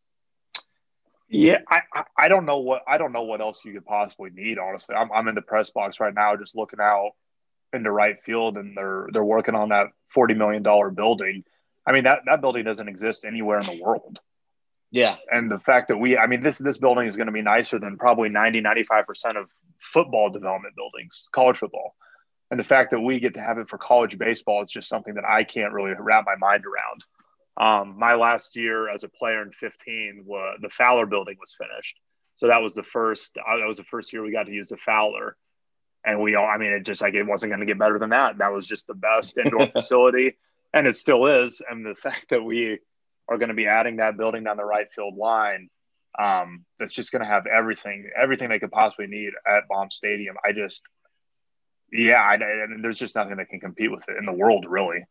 Yeah, I, I don't know what I don't know what else you could possibly need. Honestly, I'm I'm in the press box right now, just looking out into right field, and they're they're working on that forty million dollar building. I mean, that that building doesn't exist anywhere in the world. Yeah. And the fact that we, I mean, this this building is going to be nicer than probably ninety, ninety-five percent of football development buildings, college football. And the fact that we get to have it for college baseball is just something that I can't really wrap my mind around. Um, my last year as a player in fifteen, uh, the Fowler building was finished. So that was the first, uh, that was the first year we got to use the Fowler. And we all, I mean, it just like, it wasn't going to get better than that. That was just the best indoor facility. And it still is. And the fact that we are going to be adding that building down the right field line, um, that's just going to have everything, everything they could possibly need at Baum Stadium. I just, yeah, I, I mean, there's just nothing that can compete with it in the world, really.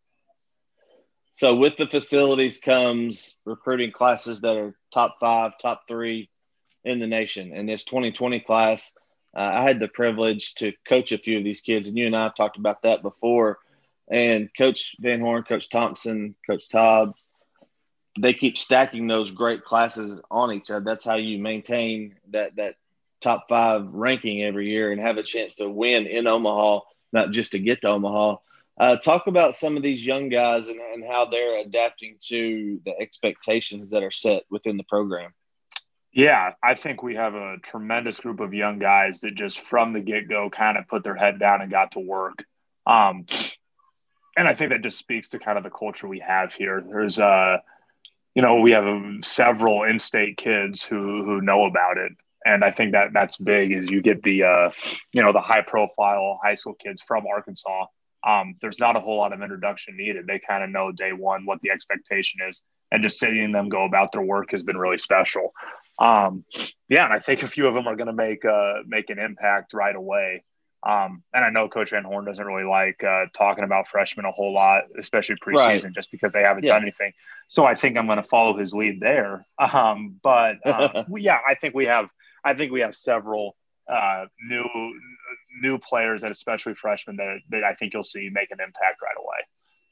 So with the facilities comes recruiting classes that are top five, top three in the nation. And this twenty twenty class, uh, I had the privilege to coach a few of these kids, and you and I have talked about that before. And Coach Van Horn, Coach Thompson, Coach Todd, they keep stacking those great classes on each other. That's how you maintain that that top five ranking every year and have a chance to win in Omaha, not just to get to Omaha. Uh, talk about some of these young guys and, and how they're adapting to the expectations that are set within the program. Yeah, I think we have a tremendous group of young guys that just from the get-go kind of put their head down and got to work. Um, and I think that just speaks to kind of the culture we have here. There's, uh, you know, we have um, several in-state kids who who know about it. And I think that that's big is you get the, uh, you know, the high-profile high school kids from Arkansas. Um, there's not a whole lot of introduction needed. They kind of know day one what the expectation is, and just seeing them go about their work has been really special. Um, yeah, and I think a few of them are going to make uh, make an impact right away. Um, and I know Coach Van Horn doesn't really like uh, talking about freshmen a whole lot, especially preseason, right, just because they haven't yeah. done anything. So I think I'm going to follow his lead there. Um, but um, we, yeah, I think we have I think we have several uh, new new players, and especially freshmen that, that I think you'll see make an impact right away.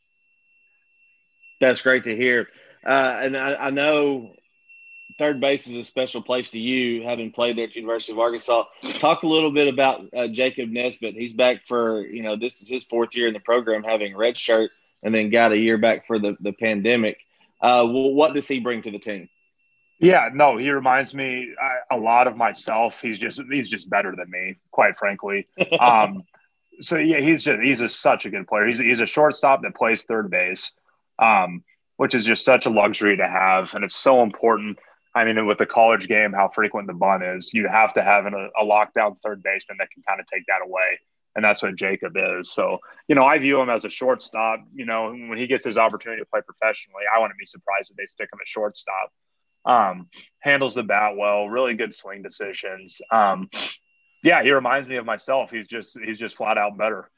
That's great to hear. Uh, and I, I know third base is a special place to you, having played there at the University of Arkansas. Talk a little bit about uh, Jacob Nesbitt. He's back for, you know, this is his fourth year in the program, having red shirt, and then got a year back for the, the pandemic. Uh, well, what does he bring to the team? Yeah, no, he reminds me I, a lot of myself. He's just he's just better than me, quite frankly. Um, so yeah, he's just he's a, such a good player. He's he's a shortstop that plays third base, um, which is just such a luxury to have, and it's so important. I mean, with the college game, how frequent the bunt is, you have to have an, a lockdown third baseman that can kind of take that away. And that's what Jacob is. So, you know, I view him as a shortstop. You know, when he gets his opportunity to play professionally, I wouldn't be surprised if they stick him at shortstop. Um, handles the bat well, really good swing decisions. Um, yeah, he reminds me of myself. He's just he's just flat out better.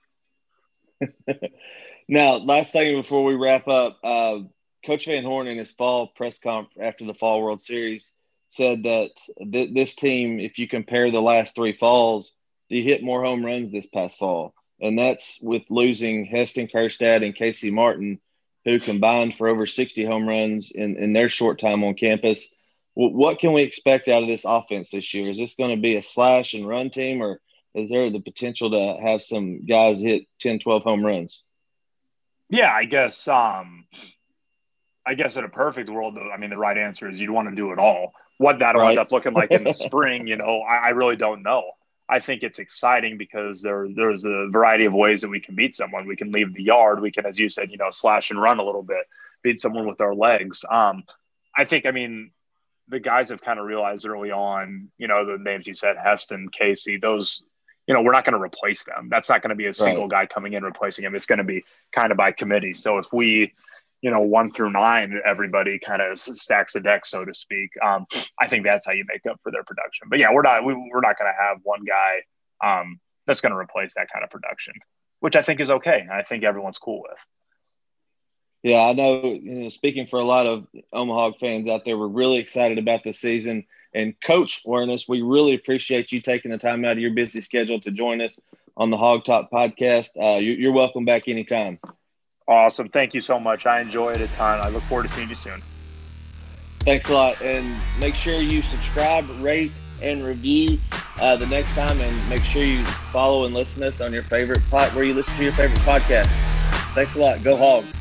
Now, last thing before we wrap up, uh, Coach Van Horn in his fall press conference after the Fall World Series said that th- this team, if you compare the last three falls, you hit more home runs this past fall. And that's with losing Heston Kjerstad and Casey Martin, who combined for over sixty home runs in, in their short time on campus. W- what can we expect out of this offense this year? Is this going to be a slash and run team, or is there the potential to have some guys hit ten, twelve home runs? Yeah, I guess um, I guess in a perfect world, I mean, the right answer is you'd want to do it all. What that'll Right. end up looking like in the spring, you know, I, I really don't know. I think it's exciting because there there's a variety of ways that we can beat someone. We can leave the yard. We can, as you said, you know, slash and run a little bit, beat someone with our legs. Um, I think, I mean, the guys have kind of realized early on, you know, the names you said, Heston, Casey, those, you know, we're not going to replace them. That's not going to be a single Right. guy coming in replacing him. It's going to be kind of by committee. So if we, you know, one through nine, everybody kind of stacks the deck, so to speak. Um, I think that's how you make up for their production. But yeah, we're not we, we're not going to have one guy um, that's going to replace that kind of production, which I think is okay. I think everyone's cool with. Yeah, I know, you know, speaking for a lot of Omaha fans out there, we're really excited about this season. And Coach Wernis, we really appreciate you taking the time out of your busy schedule to join us on the Hog Talk podcast. Uh, you, you're welcome back anytime. Awesome. Thank you so much. I enjoy it a ton. I look forward to seeing you soon. Thanks a lot. And make sure you subscribe, rate, and review uh, the next time. And make sure you follow and listen to us on your favorite pod, where you listen to your favorite podcast. Thanks a lot. Go Hogs.